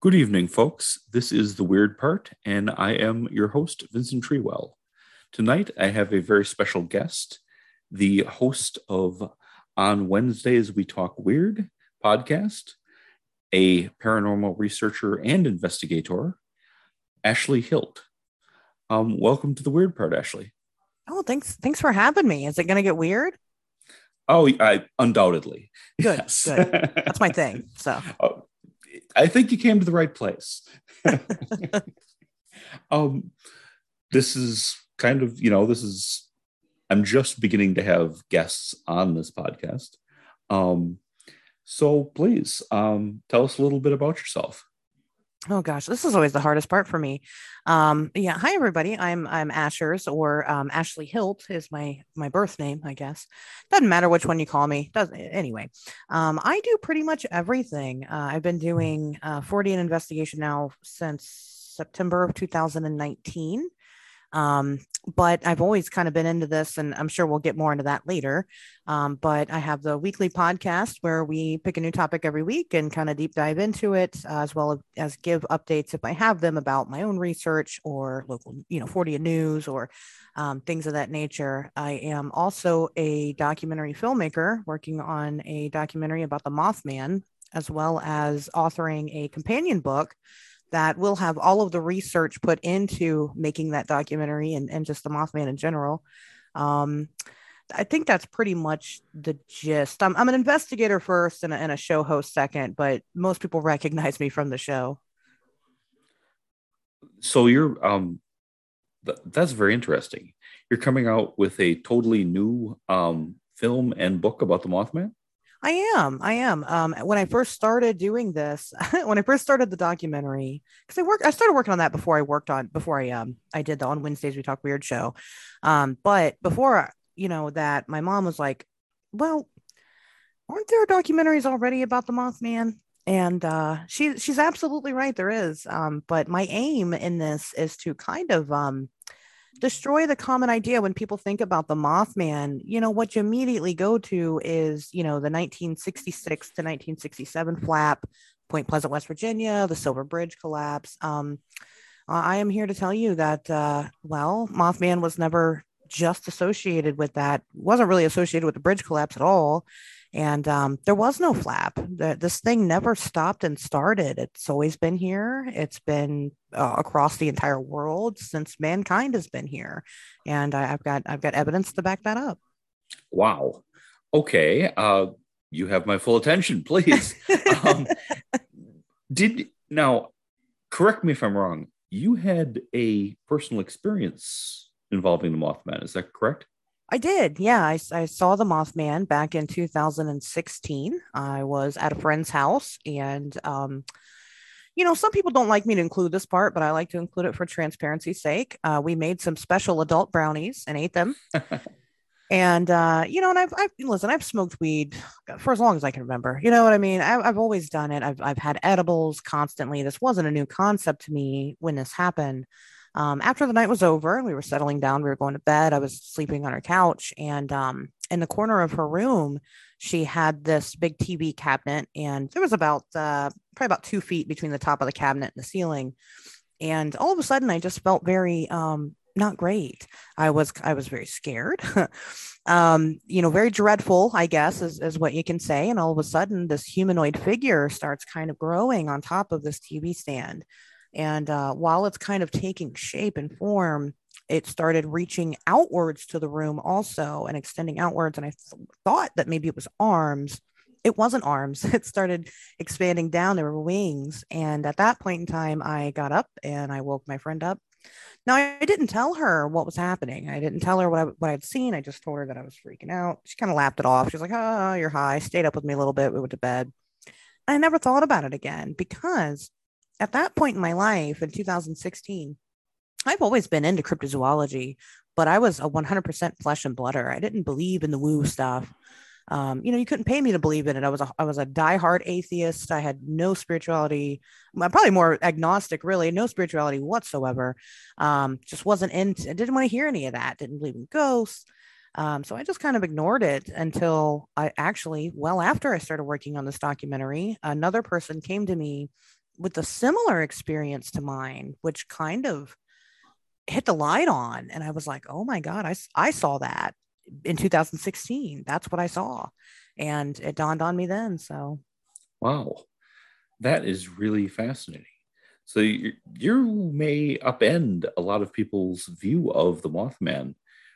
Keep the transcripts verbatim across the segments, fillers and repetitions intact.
Good evening, folks. This is The Weird Part, and I am your host, Vincent Treewell. Tonight, I have a very special guest, the host of On Wednesdays We Talk Weird podcast, a paranormal researcher and investigator, Ashley Hilt. Um, welcome to The Weird Part, Ashley. Oh, thanks. Thanks for having me. Is it going to get weird? Oh, I undoubtedly. Good, Yes. good. That's my thing. So, Oh, I think you came to the right place. um, this is kind of, you know, this is, I'm just beginning to have guests on this podcast. Um, so please um, tell us a little bit about yourself. oh gosh, this is always the hardest part for me. Um, yeah. Hi, everybody. I'm I'm Ashers, or um, Ashley Hilt is my my birth name, I guess. Doesn't matter which one you call me. Doesn't anyway. Um, I do pretty much everything. Uh, I've been doing uh, forty an investigation now since September of two thousand nineteen. Um, but I've always kind of been into this, and I'm sure we'll get more into that later. Um, but I have the weekly podcast where we pick a new topic every week and kind of deep dive into it, uh, as well as give updates if I have them about my own research or local, you know, forty news or um, things of that nature. I am also a documentary filmmaker working on a documentary about the Mothman, as well as authoring a companion book that will have all of the research put into making that documentary and, and just the Mothman in general. Um, I think that's pretty much the gist. I'm, I'm an investigator first and a, and a show host second, but most people recognize me from the show. So you're, um, th- that's very interesting. You're coming out with a totally new um, film and book about the Mothman? I am. I am. Um, when I first started doing this, when I first started the documentary, because I worked, I started working on that before I worked on, before I, um, I did the On Wednesdays We Talk Weird show. Um, but before, you know, that my mom was like, well, aren't there documentaries already about the Mothman? And uh, she, she's absolutely right. There is. Um, but my aim in this is to kind of, um, destroy the common idea when people think about the Mothman. You know, what you immediately go to is, you know, the nineteen sixty-six to nineteen sixty-seven flap, Point Pleasant, West Virginia, the Silver Bridge collapse. Um, I am here to tell you that, uh, well, Mothman was never just associated with that, wasn't really associated with the bridge collapse at all. And um, there was no flap. The, this thing never stopped and started. It's always been here. It's been uh, across the entire world since mankind has been here, and I, I've got I've got evidence to back that up. Wow. Okay. Uh, you have my full attention, please. um, did now, correct me if I'm wrong. You had a personal experience involving the Mothman. Is that correct? I did. Yeah, I, I saw the Mothman back in two thousand sixteen. I was at a friend's house, and um, you know, some people don't like me to include this part, but I like to include it for transparency's sake. Uh, we made some special adult brownies and ate them. And uh, you know, and I've, I've listen, I've smoked weed for as long as I can remember. You know what I mean? I've, I've always done it. I've, I've had edibles constantly. This wasn't a new concept to me when this happened. Um, after the night was over and we were settling down, we were going to bed. I was sleeping on her couch, and um, in the corner of her room, she had this big T V cabinet, and there was about uh, probably about two feet between the top of the cabinet and the ceiling. And all of a sudden, I just felt very um, not great. I was I was very scared. um, you know, very dreadful, I guess, is, is what you can say. And all of a sudden, this humanoid figure starts kind of growing on top of this T V stand. And uh, while it's kind of taking shape and form, it started reaching outwards to the room also and extending outwards. And I th- thought that maybe it was arms. It wasn't arms. It started expanding down. There were wings. And at that point in time, I got up and I woke my friend up. Now, I didn't tell her what was happening. I didn't tell her what, I, what I'd seen. I just told her that I was freaking out. She kind of laughed it off. She was like, oh, you're high. Stayed up with me a little bit. We went to bed. I never thought about it again because at that point in my life in two thousand sixteen, I've always been into cryptozoology, but I was a one hundred percent flesh and blooder. I didn't believe in the woo stuff. Um, you know, you couldn't pay me to believe in it. I was a, I was a diehard atheist. I had no spirituality. I'm probably more agnostic, really, no spirituality whatsoever. Um, just wasn't into, I didn't want to hear any of that. Didn't believe in ghosts. Um, so I just kind of ignored it until I actually, well, after I started working on this documentary, another person came to me with a similar experience to mine, which kind of hit the light on. And I was like, oh my God, I, I saw that in two thousand sixteen. That's what I saw. And it dawned on me then. So, Wow, that is really fascinating. So you, you may upend a lot of people's view of the Mothman,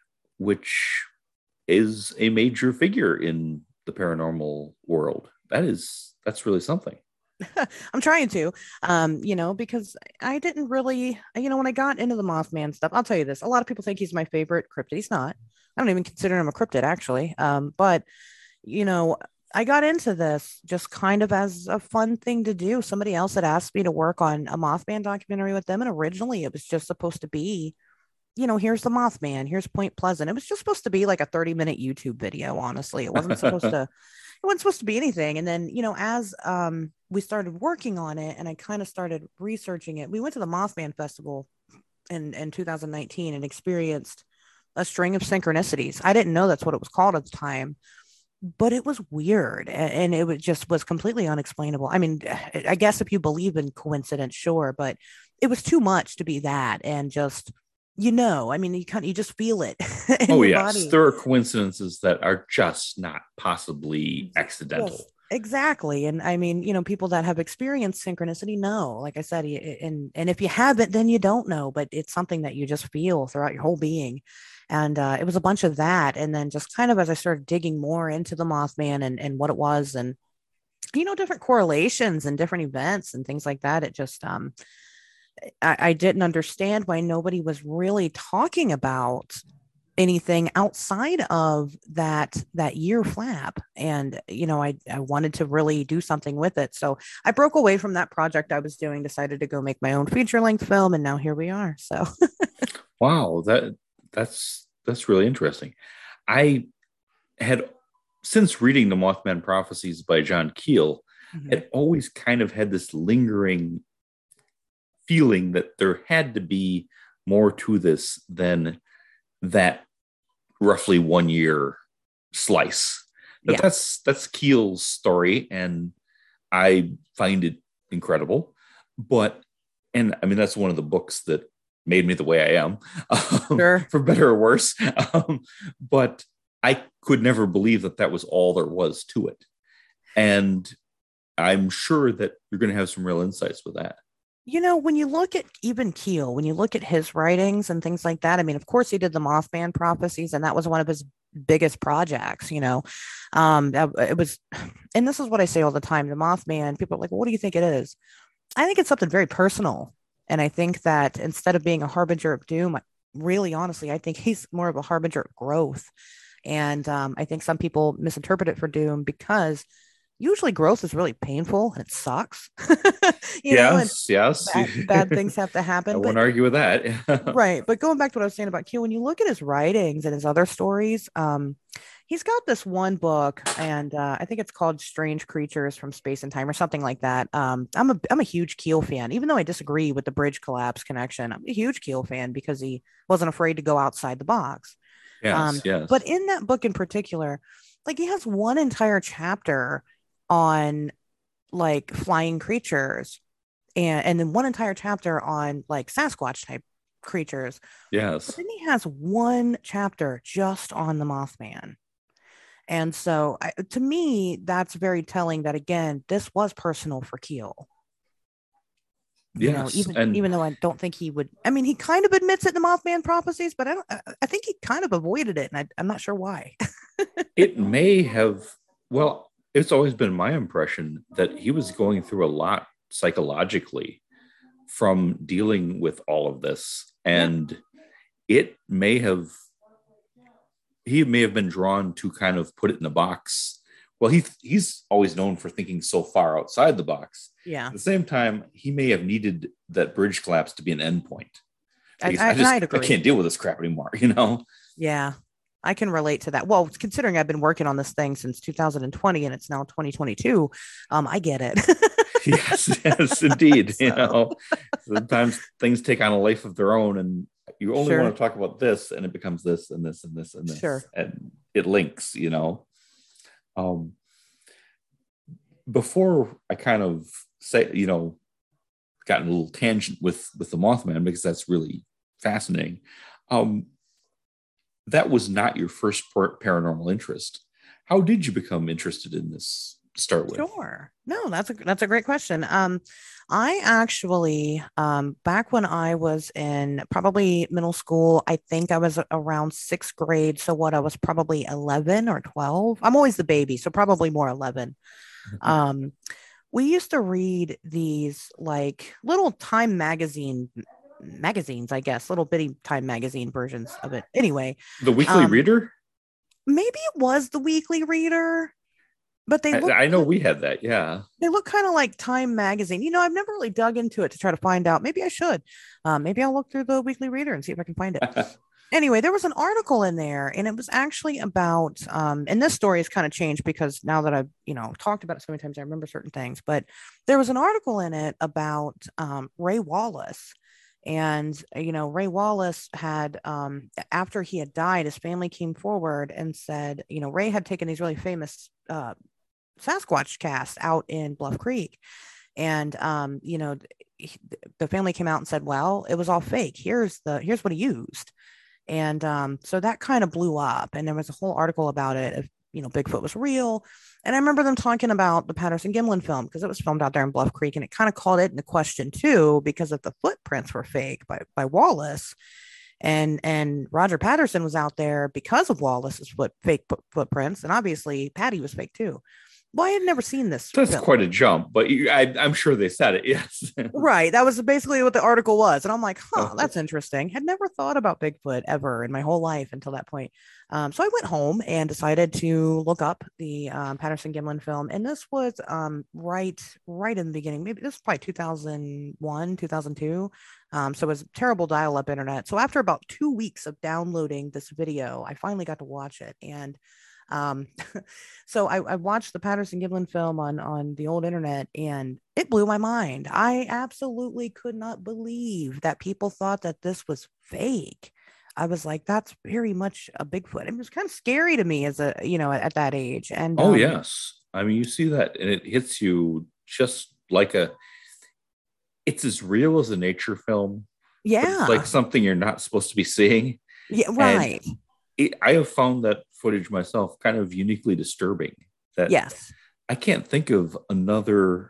which is a major figure in the paranormal world. That is, that's really something. I'm trying to, um, you know, because I didn't really, you know, when I got into the Mothman stuff, I'll tell you this. A lot of people think he's my favorite cryptid. He's not. I don't even consider him a cryptid, actually. Um, but, you know, I got into this just kind of as a fun thing to do. Somebody else had asked me to work on a Mothman documentary with them. And originally it was just supposed to be, you know, here's the Mothman, here's Point Pleasant. It was just supposed to be like a thirty minute YouTube video, honestly. It wasn't supposed to, it wasn't supposed to be anything. And then, you know, as um, we started working on it and I kind of started researching it, we went to the Mothman Festival in, in two thousand nineteen and experienced a string of synchronicities. I didn't know that's what it was called at the time, but it was weird and, and it was just was completely unexplainable. I mean, I guess if you believe in coincidence, sure, but it was too much to be that. And just, you know, I mean, you kind of, you just feel it in Oh, your yes. body. There are coincidences that are just not possibly accidental. Yes, exactly. And I mean, you know, people that have experienced synchronicity know, like I said, and, and if you haven't, then you don't know, but it's something that you just feel throughout your whole being. And uh, it was a bunch of that. And then just kind of as I started digging more into the Mothman and, and what it was and, you know, different correlations and different events and things like that, it just, um, I, I didn't understand why nobody was really talking about anything outside of that that year flap. And you know, I, I wanted to really do something with it, so I broke away from that project I was doing, decided to go make my own feature-length film, and now here we are. So Wow, that that's that's really interesting. I had, since reading the Mothman Prophecies by John Keel, mm-hmm. had always kind of had this lingering feeling that there had to be more to this than that roughly one year slice. But yeah. that's that's Keel's story, and I find it incredible. But and I mean that's one of the books that made me the way I am, um, sure. for better or worse. Um, but I could never believe that that was all there was to it, and I'm sure that you're going to have some real insights with that. You know, when you look at even Keel, when you look at his writings and things like that, I mean, of course, he did the Mothman Prophecies, and that was one of his biggest projects, you know. Um, it was, and this is what I say all the time, the Mothman, people are like, well, what do you think it is? I think it's something very personal. And I think that instead of being a harbinger of doom, really, honestly, I think he's more of a harbinger of growth. And um, I think some people misinterpret it for doom because usually growth is really painful and it sucks. you yes, know, yes. Bad, bad things have to happen. I but, won't argue with that. Right. But going back to what I was saying about Q, when you look at his writings and his other stories, um, he's got this one book, and uh, I think it's called Strange Creatures from Space and Time or something like that. Um, I'm a I'm a huge Keel fan, even though I disagree with the bridge collapse connection. I'm a huge Keel fan because he wasn't afraid to go outside the box. Yes, um, yes. But in that book in particular, like he has one entire chapter on like flying creatures and and then one entire chapter on like Sasquatch type creatures. Yes. But then he has one chapter just on the Mothman. And so I, to me, that's very telling that, again, this was personal for Keel. You yes, know, even and even though I don't think he would, I mean, he kind of admits it in the Mothman Prophecies, but I don't, I think he kind of avoided it, and I, I'm not sure why. It may have, well, it's always been my impression that he was going through a lot psychologically from dealing with all of this. And yeah. it may have, he may have been drawn to kind of put it in a box. Well, he he's always known for thinking so far outside the box. Yeah. At the same time, he may have needed that bridge collapse to be an endpoint. I, I, I just I'd agree. I can't deal with this crap anymore, you know? Yeah. I can relate to that. Well, considering I've been working on this thing since two thousand twenty and it's now twenty twenty-two, um, I get it. yes, yes, indeed. so. You know, sometimes things take on a life of their own, and you only sure. want to talk about this, and it becomes this and this and this and this, sure. and it links. You know, um, before I kind of say, you know, gotten a little tangent with with the Mothman because that's really fascinating. Um, that was not your first paranormal interest. How did you become interested in this to start with? Sure. No, that's a that's a great question. Um, I actually, um, back when I was in probably middle school, I think I was around sixth grade. So what, I was probably eleven or twelve. I'm always the baby, so probably more eleven. Um, we used to read these like little Time magazine magazines, I guess, little bitty Time magazine versions of it. Anyway, The Weekly um, Reader? maybe it was the Weekly Reader, but they I, look I know we had that. Yeah. they look kind of like Time magazine. You know, I've never really dug into it to try to find out. Maybe I should. Um, maybe I'll look through the Weekly Reader and see if I can find it. Anyway, there was an article in there, and it was actually about. Um, and this story has kind of changed because now that I've you know talked about it so many times, I remember certain things. But there was an article in it about um, Ray Wallace. And you know, Ray Wallace had um, after he had died, his family came forward and said, you know, Ray had taken these really famous uh, Sasquatch cast out in Bluff Creek. And, um, you know, he, the family came out and said, well, it was all fake. Here's the, here's what he used. And um, so that kind of blew up. And there was a whole article about it. If, you know, Bigfoot was real. And I remember them talking about the Patterson Gimlin film because it was filmed out there in Bluff Creek. And it kind of called it into question too, because if the footprints were fake by, by Wallace, and and Roger Patterson was out there because of Wallace's foot fake footprints, and obviously Patty was fake too. Well, I had never seen this That's film. quite a jump, but you, I, I'm sure they said it. Yes. Right. That was basically what the article was. And I'm like, huh, that's interesting. Had never thought about Bigfoot ever in my whole life until that point. Um, so I went home and decided to look up the um, Patterson Gimlin film. And this was um, right, right in the beginning. Maybe this was probably two thousand one, two thousand two. Um, so it was terrible dial-up internet. So after about two weeks of downloading this video, I finally got to watch it. And um, so I, I watched the Patterson Gimlin film on on the old internet, and it blew my mind. I absolutely could not believe that people thought that this was fake. I was like, that's very much a Bigfoot. It was kind of scary to me as a, you know, at, at that age. And Oh, um, yes. I mean, you see that and it hits you just like a, it's as real as a nature film, but it's like yeah, something you're not supposed to be seeing. yeah, And right. it, I have found that footage myself kind of uniquely disturbing that Yes. I can't think of another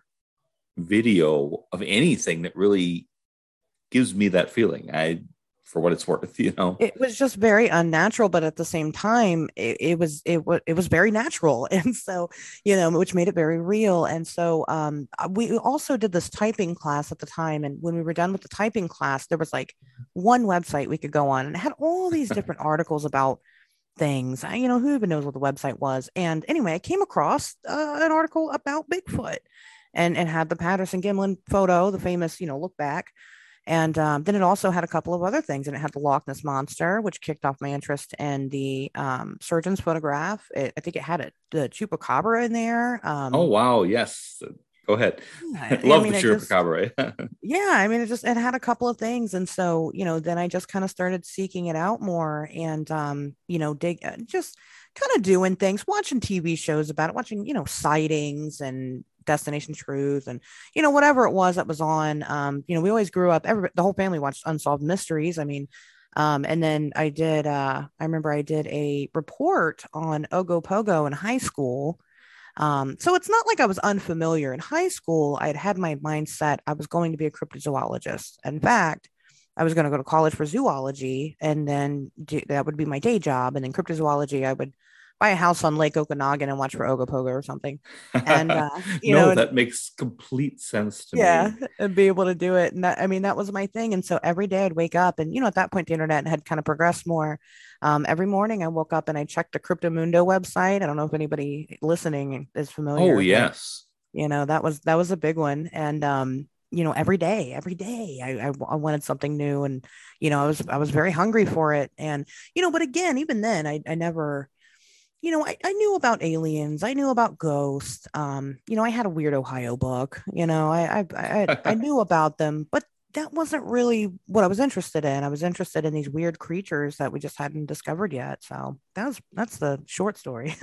video of anything that really gives me that feeling. I, for what it's worth, you know. It was just very unnatural, but at the same time, it, it was it was it was very natural, and so you know, which made it very real. And so um, uh, we also did this typing class at the time, and when we were done with the typing class, there was like one website we could go on, and it had all these different articles about things. I, you know, who even knows what the website was? And anyway, I came across uh, an article about Bigfoot, and and had the Patterson Gimlin photo, the famous, you know, look back. And um, then it also had a couple of other things, and it had the Loch Ness Monster, which kicked off my interest in the um, surgeon's photograph. It, I think it had a, the chupacabra in there. Oh, Um, wow. Yes. Go ahead. yeah, I Love mean, the it just, chupacabra. yeah, I mean, it just, it had a couple of things. And so, you know, then I just kind of started seeking it out more and, um, you know, dig, uh, just kind of doing things, watching T V shows about it, watching, you know, sightings and Destination Truth and, you know, whatever it was that was on. Um, you know, we always grew up, every, the whole family watched Unsolved Mysteries. I mean, um, and then I did, uh, I remember I did a report on Ogopogo in high school. Um, so it's not like I was unfamiliar. In high school, I had had my mindset I was going to be a cryptozoologist. In fact, I was going to go to college for zoology, and then do, that would be my day job. And then cryptozoology, I would buy a house on Lake Okanagan and watch for Ogopogo or something. And uh, you No, know, that makes complete sense to yeah, me. and be able to do it. And that, I mean, that was my thing. And so every day I'd wake up, and, you know, at that point, the internet had kind of progressed more. Um, every morning I woke up and I checked the Cryptomundo website. I don't know if anybody listening is Oh, familiar, but, yes. you know, that was, that was a big one. And, um, you know, every day, every day I, I, I wanted something new, and, you know, I was, I was very hungry for it. And, you know, but again, even then I, I never, you know, I, I knew about aliens. I knew about ghosts. Um, you know, I had a weird Ohio book. You know, I I I, I knew about them, but that wasn't really what I was interested in. I was interested in these weird creatures that we just hadn't discovered yet. So that was that's the short story.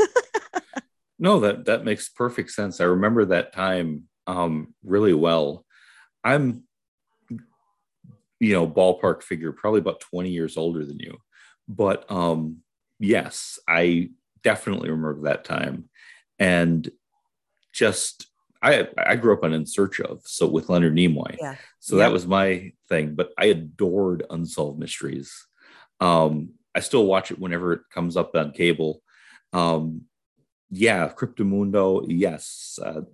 No, that that makes perfect sense. I remember that time um really well. I'm you know, ballpark figure, probably about twenty years older than you. But um, yes, I definitely remember that time. And just, I, I grew up on In Search Of, so with Leonard Nimoy. Yeah. So that Yep. was my thing. But I adored Unsolved Mysteries. Um, I still watch it whenever it comes up on cable. Um, yeah, Cryptomundo, yes. Uh,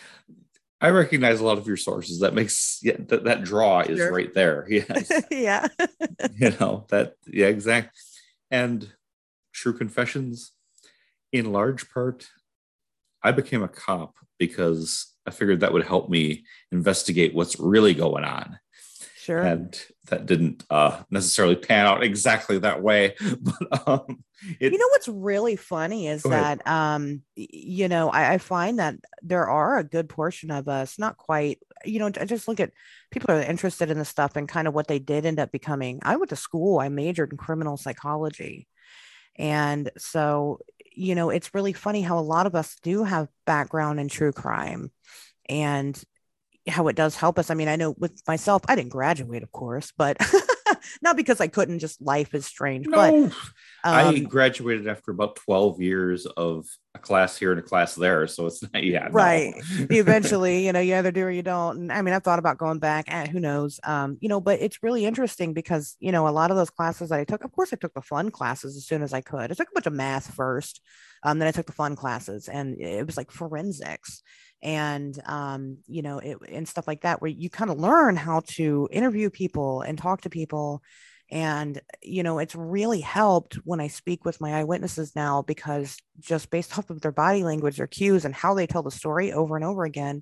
I recognize a lot of your sources. That makes yeah, that that draw is Sure. right there. Yes, Yeah. you know that. Yeah, exactly. And True Confessions, in large part, I became a cop because I figured that would help me investigate what's really going on. Sure. And that didn't uh, necessarily pan out exactly that way. But um, it. You know what's really funny is Go ahead. that um y- you know I, I find that there are a good portion of us, not quite, you know, I just look at people who are interested in this stuff and kind of what they did end up becoming. I went to school, I majored in criminal psychology, and so you know it's really funny how a lot of us do have background in true crime, and how it does help us. I mean, I know with myself, I didn't graduate, of course, but not because I couldn't, just life is strange. But No, I um, graduated after about twelve years of a class here and a class there. So it's not, yeah, no. right. Eventually, you know, you either do or you don't. And I mean, I've thought about going back, eh, who knows? Um, you know, but it's really interesting because, you know, a lot of those classes that I took, of course, I took the fun classes as soon as I could. I took a bunch of math first. Um, then I took the fun classes, and it was like forensics and um, you know, it and stuff like that, where you kind of learn how to interview people and talk to people. And, you know, it's really helped when I speak with my eyewitnesses now, because just based off of their body language, their cues, and how they tell the story over and over again,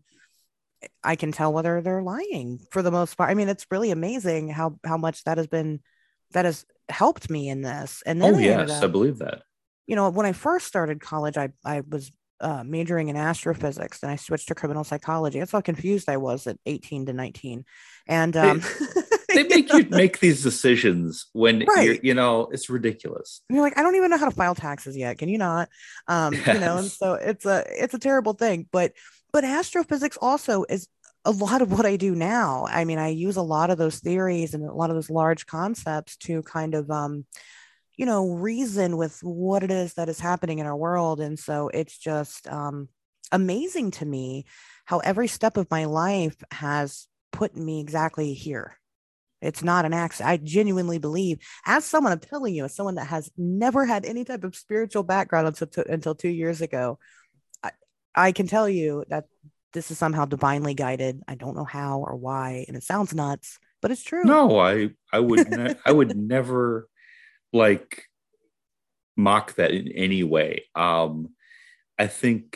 I can tell whether they're lying for the most part. I mean, it's really amazing how how much that has been that has helped me in this. And then Oh, I ended yes, I up, believe that. you know, when I first started college, I I was uh, majoring in astrophysics, and I switched to criminal psychology. That's how confused I was at eighteen to nineteen. And um, They, they make you you know, make these decisions when you're, right. you know, it's ridiculous. And you're like, I don't even know how to file taxes yet. Can you not? Um, you know, and Yes. so it's a it's a terrible thing. But but astrophysics also is a lot of what I do now. I mean, I use a lot of those theories and a lot of those large concepts to kind of um, you know, reason with what it is that is happening in our world. And so it's just um amazing to me how every step of my life has put me exactly here. It's not an accident. I genuinely believe, as someone, I'm telling you, as someone that has never had any type of spiritual background until, until two years ago, I, I can tell you that this is somehow divinely guided. I don't know how or why, and it sounds nuts, but it's true. No, I I would ne- I would never like mock that in any way. Um, I think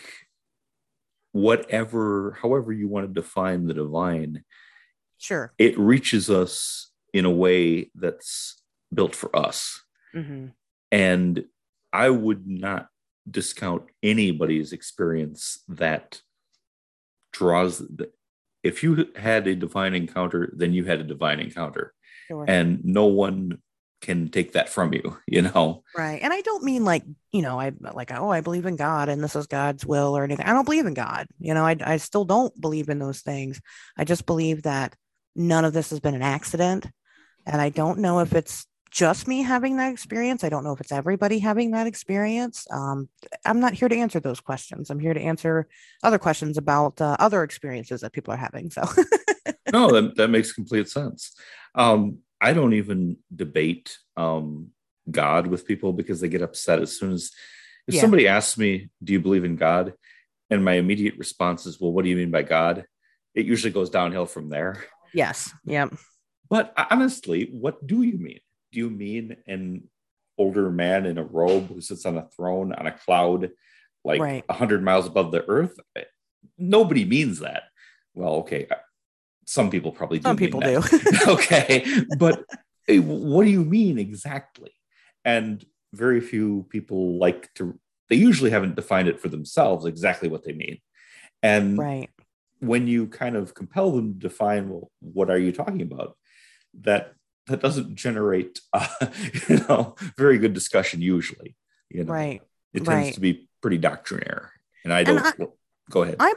whatever, however you want to define the divine, Sure. it reaches us in a way that's built for us. Mm-hmm. And I would not discount anybody's experience that draws the, if you had a divine encounter, then you had a divine encounter. Sure. And no one can take that from you, you know? Right. And I don't mean like, you know, I like, oh, I believe in God and this is God's will or anything. I don't believe in God. You know, I, I still don't believe in those things. I just believe that none of this has been an accident. And I don't know if it's just me having that experience. I don't know if it's everybody having that experience. Um, I'm not here to answer those questions. I'm here to answer other questions about uh, other experiences that people are having. So, No, that, that makes complete sense. Um, I don't even debate um, God with people because they get upset as soon as if yeah. somebody asks me, "Do you believe in God?" and my immediate response is, "Well, what do you mean by God?" It usually goes downhill from there. Yes. Yep. But honestly, what do you mean? Do you mean an older man in a robe who sits on a throne on a cloud, like Right. a hundred miles above the earth? Nobody means that. Well, okay, some people probably do Some mean people do. that. Okay, but hey, what do you mean exactly? And very few people like to, they usually haven't defined it for themselves exactly what they mean. And Right. when you kind of compel them to define, well, what are you talking about? That that doesn't generate, uh, you know, very good discussion usually. You know, Right. it tends Right. to be pretty doctrinaire. And I And don't. I, Well, go ahead. I'm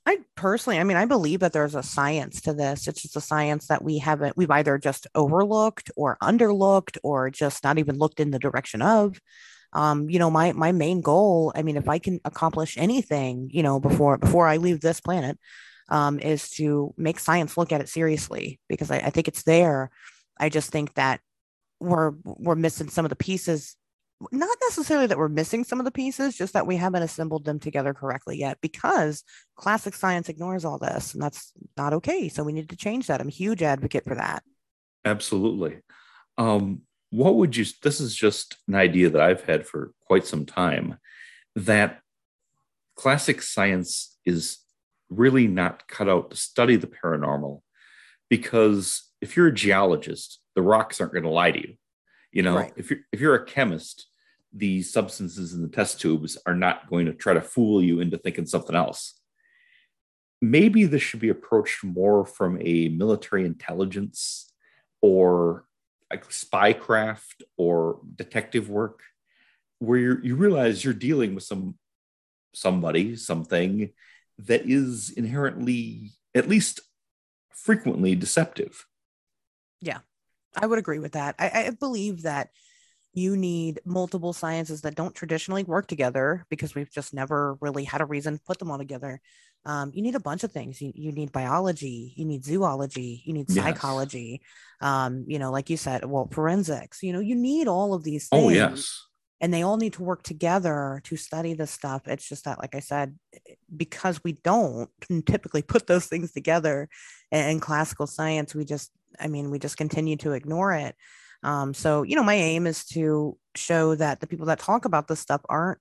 I personally, I mean, I believe that there's a science to this. It's just a science that we haven't, we've either just overlooked or underlooked or just not even looked in the direction of. Um, you know, my my main goal, I mean, if I can accomplish anything, you know, before before I leave this planet, um, is to make science look at it seriously because I, I think it's there. I just think that we're we're missing some of the pieces, not necessarily that we're missing some of the pieces, just that we haven't assembled them together correctly yet because classic science ignores all this and that's not okay. So we need to change that. I'm a huge advocate for that. Absolutely. Um, what would you, this is just an idea that I've had for quite some time, that classic science is really not cut out to study the paranormal, because if you're a geologist, the rocks aren't going to lie to you. You know, Right. if you're if you're a chemist, the substances in the test tubes are not going to try to fool you into thinking something else. Maybe this should be approached more from a military intelligence or like spycraft or detective work, where you you realize you're dealing with some somebody, something that is inherently, at least frequently, deceptive. Yeah, I would agree with that. I, I believe that you need multiple sciences that don't traditionally work together because we've just never really had a reason to put them all together. Um, you need a bunch of things. You, you need biology, you need zoology, you need Yes. psychology, um, you know, like you said, well, forensics, you know, you need all of these Oh, things yes. and they all need to work together to study this stuff. It's just that, like I said, because we don't typically put those things together in classical science, we just, I mean, we just continue to ignore it. Um, so, you know, my aim is to show that the people that talk about this stuff aren't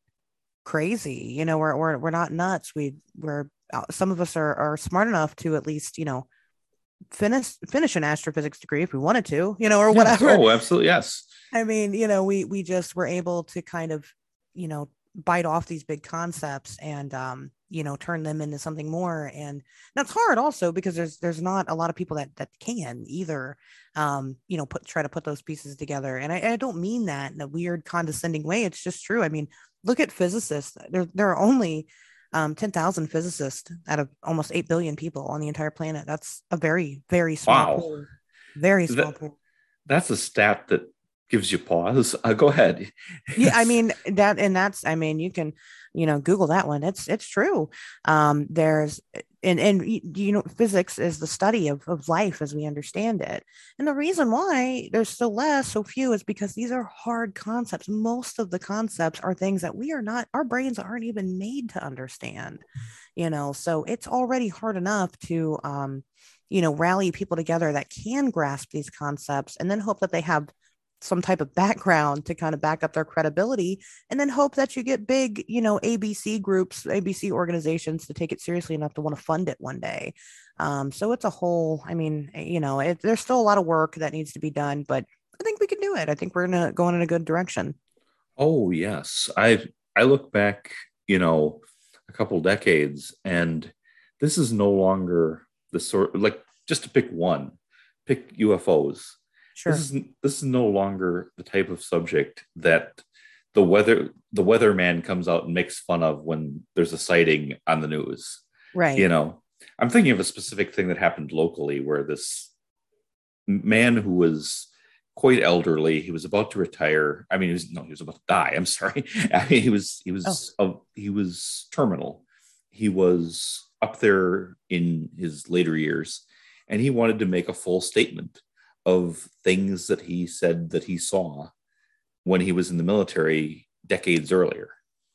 crazy. You know, we're we're we're not nuts. We we're uh, some of us are are smart enough to at least, you know, finish finish an astrophysics degree if we wanted to, you know, or Yes. whatever. Oh, absolutely. Yes. I mean, you know, we we just were able to kind of, you know, bite off these big concepts and um, you know, turn them into something more. And that's hard also because there's there's not a lot of people that that can either um, you know, put try to put those pieces together. And I, I don't mean that in a weird condescending way. It's just true. I mean, look at physicists. There there are only um, ten thousand physicists out of almost eight billion people on the entire planet. That's a very, very small Wow. pool. Very That small pool. that's a stat that gives you pause. Uh, go ahead. Yeah, I Yes. mean that, and that's, I mean, you can, you know, Google that one. It's it's true. Um, there's and and you know, physics is the study of of life as we understand it, and the reason why there's so less, so few, is because these are hard concepts. Most of the concepts are things that we are not, our brains aren't even made to understand. You know, so it's already hard enough to, um, you know, rally people together that can grasp these concepts, and then hope that they have some type of background to kind of back up their credibility, and then hope that you get big, you know, A B C groups, A B C organizations to take it seriously enough to want to fund it one day. Um, so it's a whole, I mean, you know, it, there's still a lot of work that needs to be done, but I think we can do it. I think we're gonna going in a good direction. Oh, yes. I I look back, you know, a couple decades, and this is no longer the sort, like, just to pick one, pick U F Os. This Sure. is this is no longer the type of subject that the weather the weatherman comes out and makes fun of when there's a sighting on the news. You Right. know, I'm thinking of a specific thing that happened locally where this man who was quite elderly, he was about to retire. I mean, he was no, he was about to die. I'm sorry. I mean, he was he Oh, was uh, he was terminal. He was up there in his later years, and he wanted to make a full statement of things that he said that he saw when he was in the military decades earlier.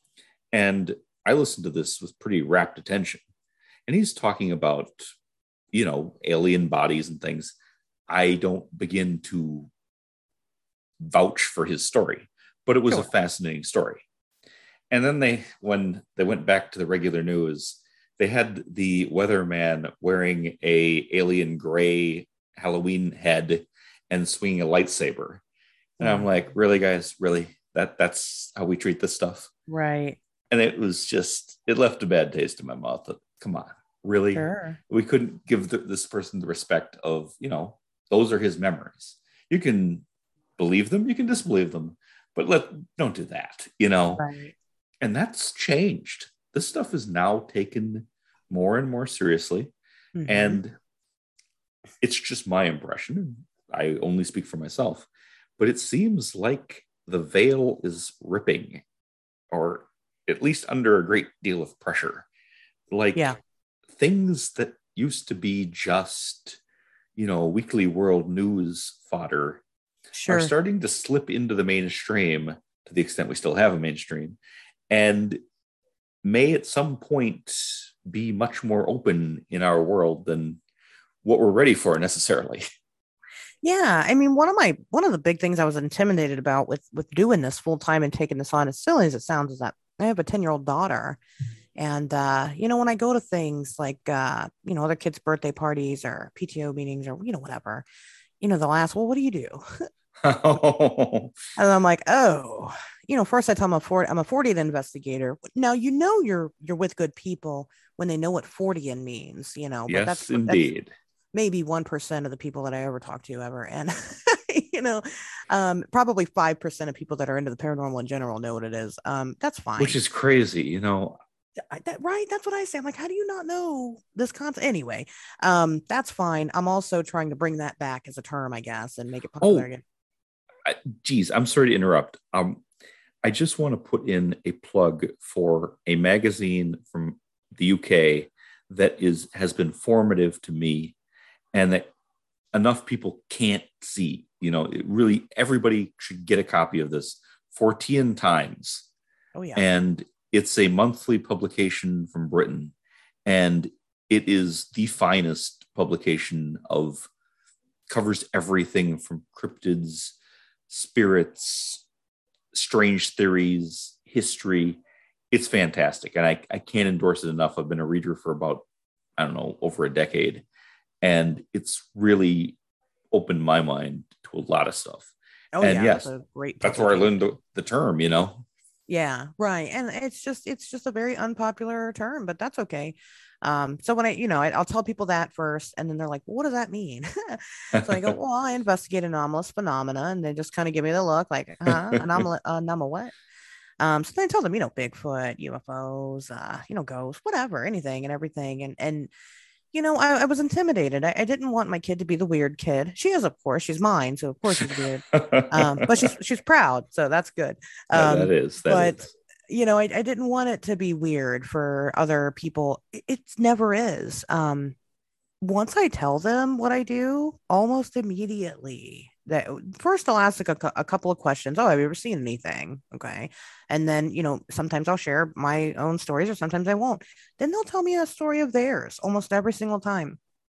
And I listened to this with pretty rapt attention. And he's talking about, you know, alien bodies and things. I don't begin to vouch for his story, but it was a sure. fascinating story. And then they, when they went back to the regular news, they had the weatherman wearing a alien gray Halloween head and swinging a lightsaber. And I'm Mm, like, really, guys, really? That that's how we treat this stuff? right. And it was just, it left a bad taste in my mouth. Come on, really? Sure. We couldn't give the, this person the respect of, you know, those are his memories. You can believe them, you can disbelieve them, but let don't do that, you know. Right. And that's changed. This stuff is now taken more and more seriously. Mm-hmm. And it's just my impression. I only speak for myself, but it seems like the veil is ripping, or at least under a great deal of pressure. Yeah, Like things that used to be just, you know, weekly world news fodder are sure. starting to slip into the mainstream to the extent we still have a mainstream, and may at some point be much more open in our world than what we're ready for necessarily. Yeah, I mean, one of my one of the big things I was intimidated about with with doing this full time and taking this on, as silly as it sounds, is that I have a ten year old daughter, and uh, you know, when I go to things like uh, you know, other kids' birthday parties or P T O meetings or you know whatever, you know, they'll ask, well, what do you do? Oh, And I'm like, oh, you know, first I tell them I'm a forty, I'm a Fortean investigator. Now you know you're you're with good people when they know what Fortean means, you know, but that's yes, that's indeed. maybe one percent of the people that I ever talk to ever. And, you know, um, probably five percent of people that are into the paranormal in general know what it is. Um, that's Which fine. is crazy, you know. I, that, right. That's what I say. I'm like, how do you not know this concept? Anyway, um, that's fine. I'm also trying to bring that back as a term, I guess, and make it popular Oh, again. I, geez, I'm sorry to interrupt. Um, I just want to put in a plug for a magazine from the U K that is has been formative to me, and that enough people can't see. You know, it really everybody should get a copy of this. Fortean Times, Oh, yeah. and it's a monthly publication from Britain, and it is the finest publication of covers everything from cryptids, spirits, strange theories, history. It's fantastic. And I, I can't endorse it enough. I've been a reader for about, I don't know, over a decade. And it's really opened my mind to a lot of stuff. Oh, And yeah. That's yes, a great that's where I publication. learned the, the term, you know. Yeah, right. And it's just it's just a very unpopular term, but that's okay. Um, so when I, you know, I, I'll tell people that first, and then they're like, well, "What does that mean?" So I go, "Well, I investigate anomalous phenomena," and they just kind of give me the look, like, "Huh? Anomal anomal what?" Um, so then I tell them, you know, Bigfoot, U F Os, uh, you know, ghosts, whatever, anything and everything, and and you know, I, I was intimidated. I, I didn't want my kid to be the weird kid. She is, of course, she's mine, so of course she's weird. Um, but she's she's proud, so that's good. that, that Um, is, that but is. you know, I, I didn't want it to be weird for other people. It, it never is. Um, once I tell them what I do, almost immediately, that first I'll ask like a, a couple of questions. Oh, have you ever seen anything? Okay. And then, you know, sometimes I'll share my own stories or sometimes I won't. Then they'll tell me a story of theirs almost every single time.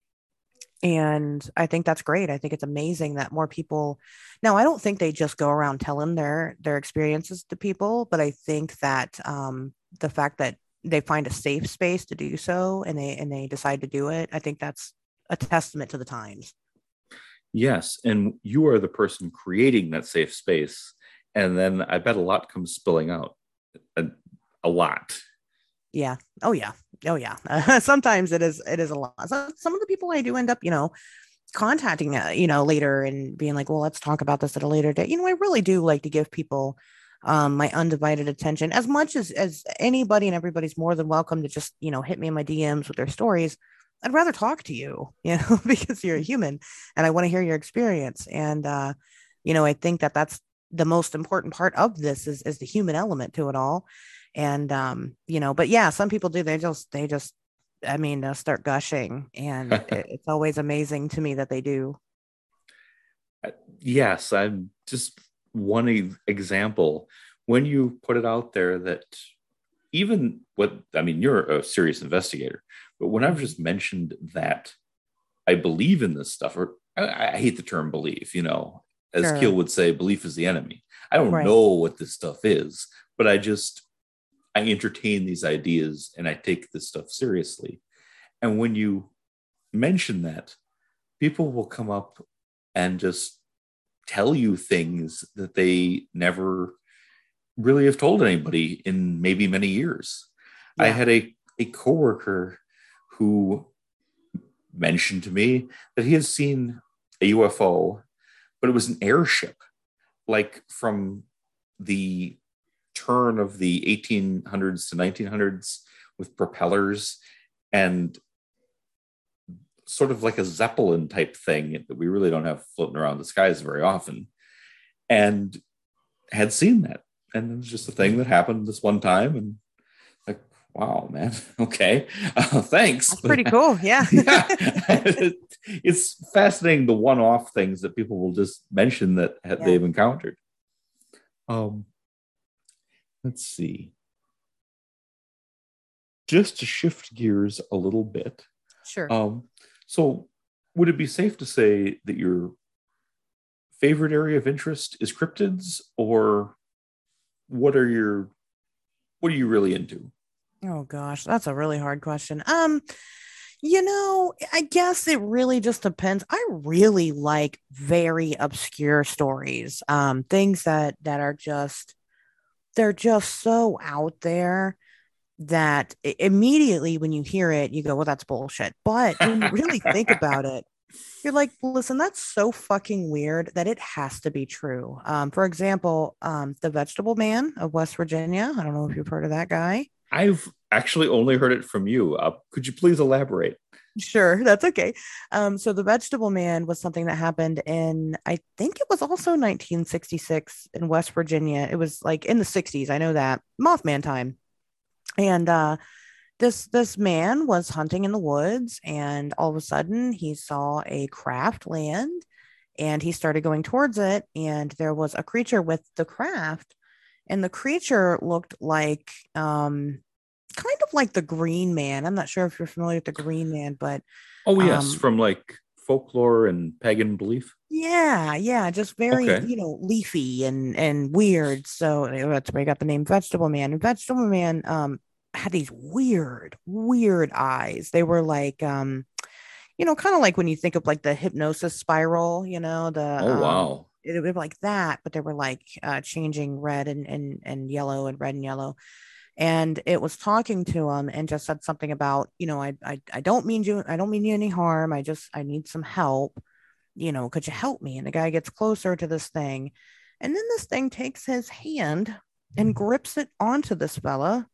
And I think that's great. I think it's amazing that more people now I don't think they just go around telling their their experiences to people, but I think that um the fact that they find a safe space to do so and they and they decide to do it, I think that's a testament to the times. Yes, and you are the person creating that safe space, and then I bet a lot comes spilling out. A, a lot. Yeah. Oh yeah. Oh yeah. Uh, sometimes it is it is a lot. So some of the people I do end up, you know, contacting uh, you know later and being like, well, let's talk about this at a later date. You know, I really do like to give people um my undivided attention as much as as anybody, and everybody's more than welcome to just, you know, hit me in my D Ms with their stories. I'd rather talk to you, you know, because you're a human and I want to hear your experience. And uh, you know, I think that that's the most important part of this is is the human element to it all. And um, you know, but yeah, some people do, they just they just I mean, they'll start gushing, and it, it's always amazing to me that they do. Yes, I'm just one e- example. When you put it out there that even what I mean, you're a serious investigator, but when I've Mhm. just mentioned that I believe in this stuff, or I, I hate the term belief, you know, as Keel Sure. would say, belief is the enemy. I don't Right. know what this stuff is, but I just I entertain these ideas and I take this stuff seriously. And when you mention that, people will come up and just tell you things that they never really have told anybody in maybe many years. I Yeah. had a, a coworker who mentioned to me that he has seen a U F O, but it was an airship, like from the turn of the eighteen hundreds to nineteen hundreds with propellers. and sort of like a Zeppelin type thing that we really don't have floating around the skies very often, and had seen that. And it was just a thing that happened this one time. And like, wow, man. Okay. Uh, thanks. That's pretty cool. Yeah. Yeah. It's fascinating the one-off things that people will just mention that Yeah. they've encountered. Um, let's see. Just to shift gears a little bit. Sure. Um, so would it be safe to say that your favorite area of interest is cryptids, or what are your, what are you really into? Oh gosh, that's a really hard question. Um, you know, I guess it really just depends. I really like very obscure stories. Um, things that that are just they're just so out there that i- immediately when you hear it, you go, well, that's bullshit. But when you really think about it, you're like, listen, that's so fucking weird that it has to be true. Um, for example, um, the Vegetable Man of West Virginia. I don't know if you've heard of that guy. I've actually only heard it from you. Uh, could you please elaborate? Sure, that's okay. Um, so the Vegetable Man was something that happened in, I think it was also nineteen sixty-six in West Virginia. It was like in the sixties. I know that Mothman time. And uh, this this man was hunting in the woods, and all of a sudden he saw a craft land, and he started going towards it, and there was a creature with the craft, and the creature looked like um kind of like the Green Man. I'm not sure if you're familiar with the Green Man, but Oh, yes, um from like folklore and pagan belief. yeah, yeah, just very, Okay. you know, leafy and and weird. So that's where I got the name Vegetable Man. And Vegetable Man um had these weird, weird eyes. They were like um, you know, kind of like when you think of like the hypnosis spiral, you know, the Oh, um wow. it was like that, but they were like uh changing red and and and yellow and red and yellow. And it was talking to him and just said something about, you know, I I I don't mean you I don't mean you any harm. I just I need some help, you know, could you help me? And the guy gets closer to this thing. And then this thing takes his hand and grips it onto this fella.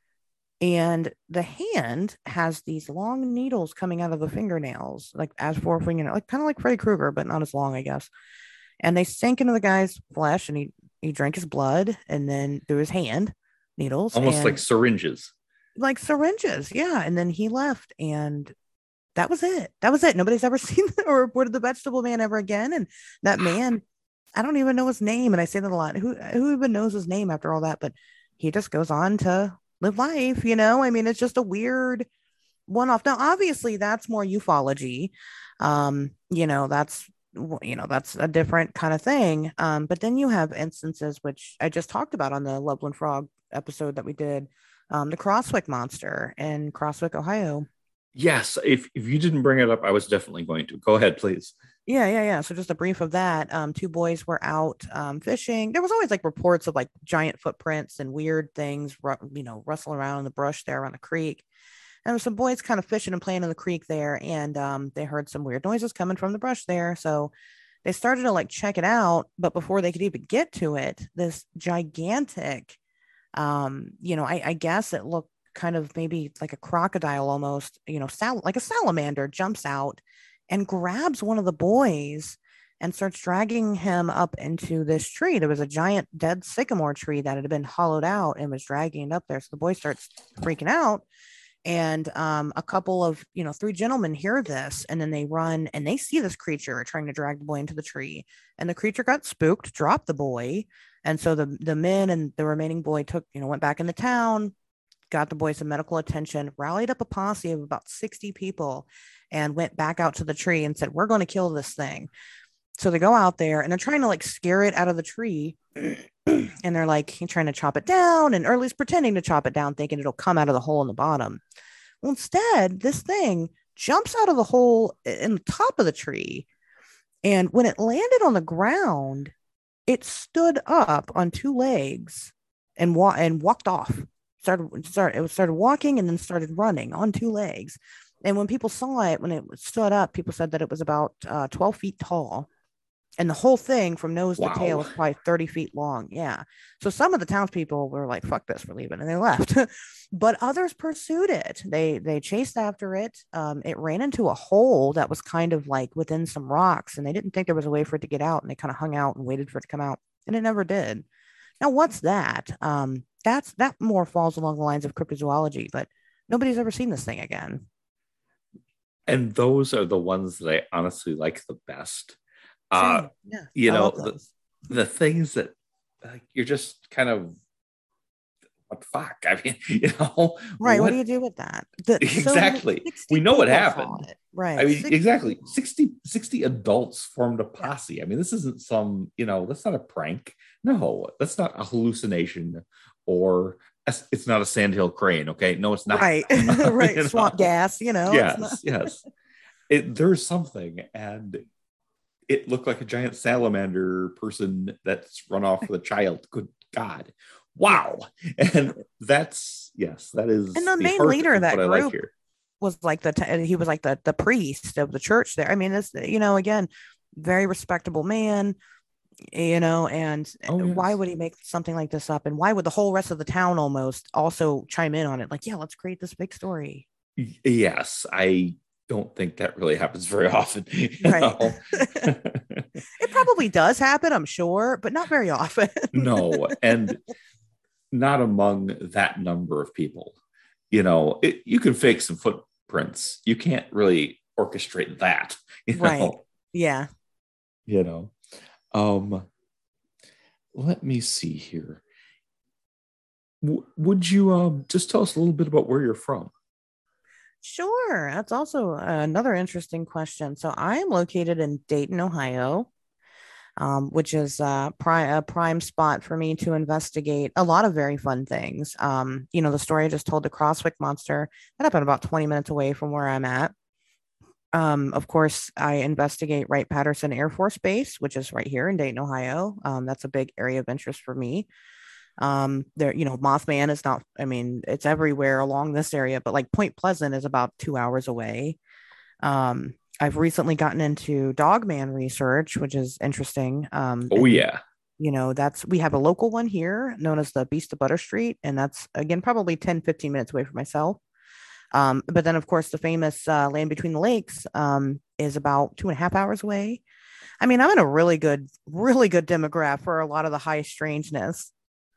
And the hand has these long needles coming out of the fingernails, like as for fingernails, like kind of like Freddy Krueger, but not as long, I guess. And they sink into the guy's flesh, and he he drank his blood, and then through his hand, needles, Almost like and syringes. like syringes, yeah. And then he left, and that was it. That was it. Nobody's ever seen or reported the Vegetable Man ever again. And that man, I don't even know his name. And I say that a lot. Who who even knows his name after all that? But he just goes on to live life, you know? I mean, it's just a weird one off. Now, obviously, that's more ufology. Um, you know, that's you know, that's a different kind of thing. Um, but then you have instances which I just talked about on the Loveland Frog episode that we did, um, the Crosswick monster in Crosswick, Ohio. Yes, if, if you didn't bring it up, I was definitely going to. Go ahead, please. Yeah, yeah, yeah. So just a brief of that. Um, two boys were out um, fishing. There was always like reports of like giant footprints and weird things, ru- you know, rustling around in the brush there around the creek. And there was some boys kind of fishing and playing in the creek there, and um, they heard some weird noises coming from the brush there. So they started to like check it out, but before they could even get to it, this gigantic, um, you know, I, I guess it looked kind of maybe like a crocodile almost, you know, sal- like a salamander jumps out and grabs one of the boys and starts dragging him up into this tree. There was a giant dead sycamore tree that had been hollowed out and was dragging it up there. So the boy starts freaking out. And um, a couple of, you know, three gentlemen hear this, and then they run and they see this creature trying to drag the boy into the tree. And the creature got spooked, dropped the boy. And so the, the men and the remaining boy took, you know, went back into town, got the boy some medical attention, rallied up a posse of about sixty people, and went back out to the tree and said, we're going to kill this thing. So they go out there and they're trying to like scare it out of the tree. And they're like trying to chop it down, and or at least pretending to chop it down, thinking it'll come out of the hole in the bottom. Well, instead, this thing jumps out of the hole in the top of the tree. And when it landed on the ground, it stood up on two legs and wa- and walked off. Started started it started walking and then started running on two legs. And when people saw it, when it stood up, people said that it was about uh, twelve feet tall. And the whole thing from nose to tail Wow. was probably thirty feet long. Yeah. So some of the townspeople were like, fuck this, we're leaving. And they left. But others pursued it. They they chased after it. Um, it ran into a hole that was kind of like within some rocks, and they didn't think there was a way for it to get out, and they kind of hung out and waited for it to come out. And it never did. Now, what's that? Um, that's that more falls along the lines of cryptozoology, but nobody's ever seen this thing again. And those are the ones that I honestly like the best. Uh, Same. Yeah. you I know, love the, those. the things that like, you're just kind of, what the fuck? I mean, you know, Right. What do what you do with that? The so many exactly? We sixty know what people saw happened. it. I Right. mean, sixty exactly. people. sixty, sixty adults formed a Yeah. posse. I mean, this isn't some, you know, that's not a prank. No, that's not a hallucination or it's not a sandhill crane. Okay. No, it's not. Right. Right. you Swamp know, gas, you know, it's not yes, yes. It, there's something. And it looked like a giant salamander person that's run off with a child. Good God. yeah. Wow. And that's, yes, that And is the the main heart leader of of that what I like group here. was like the t- he was like the the priest of the church there. I mean, it's you know, again, very respectable man, you know, and Oh, why yes. would he make something like this up? And why would the whole rest of the town almost also chime in on it? Like, yeah, let's create this big story. Yes, I don't think that really happens very often. You Right. know? It probably does happen, I'm sure, but not very often. No, and not among that number of people. You know, it, you can fake some footprints. You can't really orchestrate that. You Right. know, Yeah. you know. Um, let me see here. W- would you um just tell us a little bit about where you're from? Sure. That's also another interesting question. So I'm located in Dayton, Ohio, um, which is uh, pri- a prime spot for me to investigate a lot of very fun things. Um, you know, the story I just told, the Crosswick Monster, that happened about twenty minutes away from where I'm at. Um, of course, I investigate Wright Patterson Air Force Base, which is right here in Dayton, Ohio. Um, that's a big area of interest for me. Um, there, you know, Mothman is not, I mean, it's everywhere along this area, but like Point Pleasant is about two hours away. Um, I've recently gotten into Dogman research, which is interesting. Um, Oh and yeah. you know, that's we have a local one here known as the Beast of Butter Street, and that's again probably ten fifteen minutes away from myself. Um, but then, of course, the famous uh, Land Between the Lakes um, is about two and a half hours away. I mean, I'm in a really good, really good demographic for a lot of the high strangeness.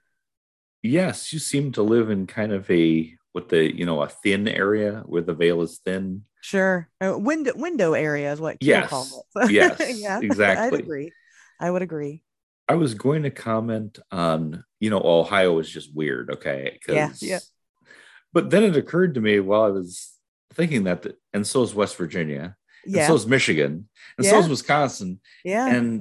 Yes, you seem to live in kind of a what the you know a thin area where the veil is thin. Sure. Uh, window window area is what Keel Yes, called it. yes, Yeah, I'd exactly. agree. I would agree. I was going to comment on, you know, Ohio is just weird, okay? Yeah, yeah, Because, but then it occurred to me while I was thinking that, the, and so is West Virginia, and so yeah, is Michigan, and so is yeah, Wisconsin. yeah. And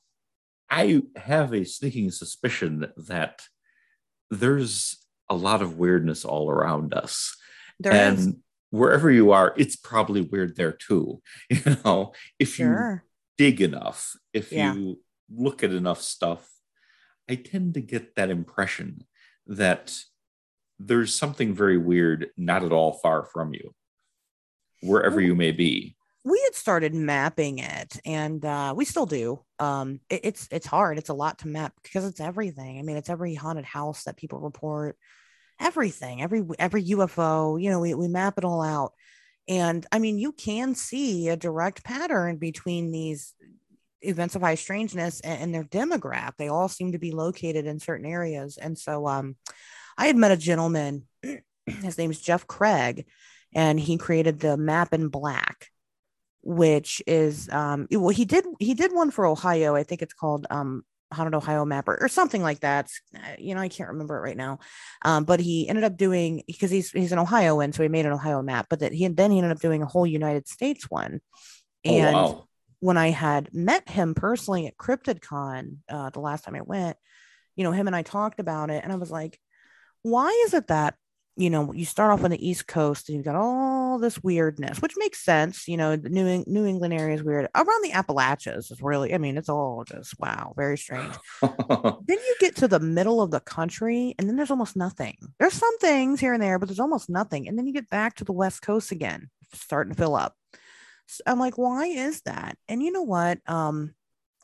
I have a sneaking suspicion that there's a lot of weirdness all around us. There is. And wherever you are, it's probably weird there too. You know, if you Sure. dig enough, if Yeah. you look at enough stuff, I tend to get that impression that there's something very weird not at all far from you, wherever Well, you may be. we had started mapping it, and uh, we still do. Um, it, it's it's hard. It's a lot to map because it's everything. I mean, it's every haunted house that people report, everything, every every U F O. You know, we we map it all out, and I mean, you can see a direct pattern between these events of high strangeness and, and their demographic. They all seem to be located in certain areas, and so um, I had met a gentleman. His name is Jeff Craig, and he created the Map in Black, which is um well he did he did one for Ohio. I think it's called um Haunted Ohio Map or, or something like that. Uh, You know, I can't remember it right now. Um, but he ended up doing because he's he's an Ohioan, so he made an Ohio map. But that he then he ended up doing a whole United States one. Oh, And wow. when I had met him personally at CryptidCon uh, the last time I went, you know, him and I talked about it, and I was like, why is it that you know you start off on the East Coast and you've got all this weirdness, which makes sense. You know, the New Eng- New England area is weird. Around the Appalachians is really, I mean, it's all just wow, very strange. Then you get to the middle of the country, and then there's almost nothing. There's some things here and there, but there's almost nothing. And then you get back to the West Coast again, starting to fill up. So I'm like, why is that? And you know what? Um,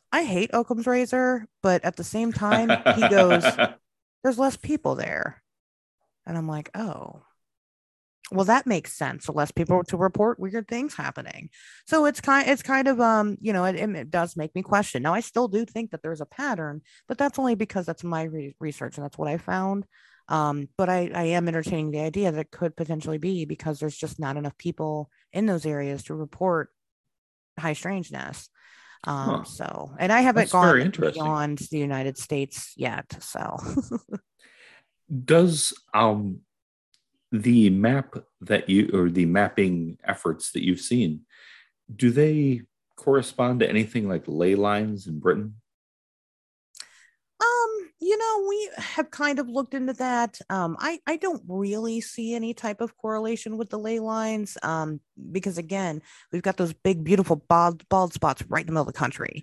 I hate Occam's razor, but at the same time, he goes, there's less people there. And I'm like, oh, well, that makes sense. So less people to report weird things happening. So it's kind, it's kind of, um, you know, it, it does make me question. Now, I still do think that there's a pattern, but that's only because that's my re- research and that's what I found. Um, but I, I am entertaining the idea that it could potentially be because there's just not enough people in those areas to report high strangeness. Um, Huh. so, and I haven't That's very gone interesting. beyond the United States yet. So, Does um the map that you or the mapping efforts that you've seen, do they correspond to anything like ley lines in Britain? um, you know, we have kind of looked into that. Um, I I don't really see any type of correlation with the ley lines. Um, because again, we've got those big, beautiful bald bald spots right in the middle of the country.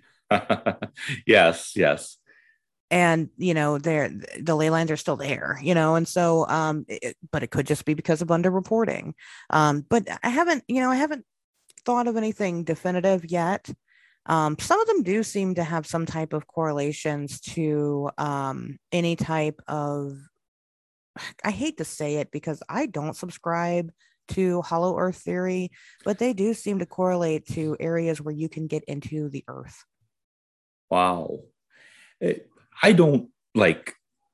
Yes, yes. And you know they're the ley lines are still there, you know, and so um it, but it could just be because of underreporting. Um but I haven't, you know, I haven't thought of anything definitive yet. Um some of them do seem to have some type of correlations to um any type of, I hate to say it because I don't subscribe to hollow earth theory, but they do seem to correlate to areas where you can get into the earth. Wow. It- I don't like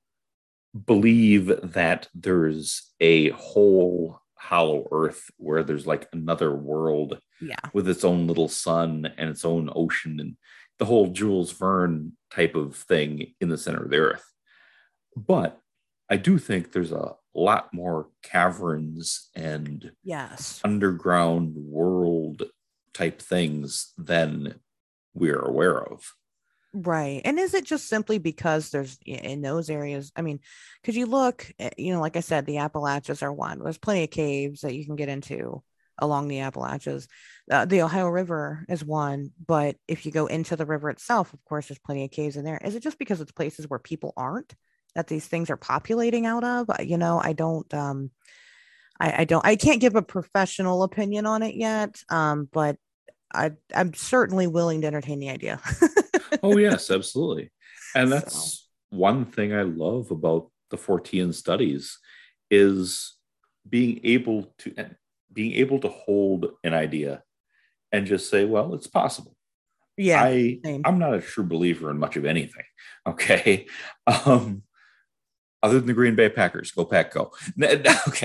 believe that there's a whole hollow earth where there's like another world Yeah. with its own little sun and its own ocean and the whole Jules Verne type of thing in the center of the earth. But I do think there's a lot more caverns and Yes. underground world type things than we're aware of. Right. And is it just simply because there's in those areas? I mean, could you look, at, you know, like I said, the Appalachians are one. There's plenty of caves that you can get into along the Appalachians. Uh, the Ohio River is one. But if you go into the river itself, of course, there's plenty of caves in there. Is it just because it's places where people aren't that these things are populating out of? You know, I don't, um, I, I don't, I can't give a professional opinion on it yet. Um, but I, I'm certainly willing to entertain the idea. Oh, yes, absolutely. And So. that's one thing I love about the Fortean studies is being able to being able to hold an idea and just say, well, it's possible. Yeah, I same. I'm not a true believer in much of anything. Okay. Um, other than the Green Bay Packers, go Pack go. Okay.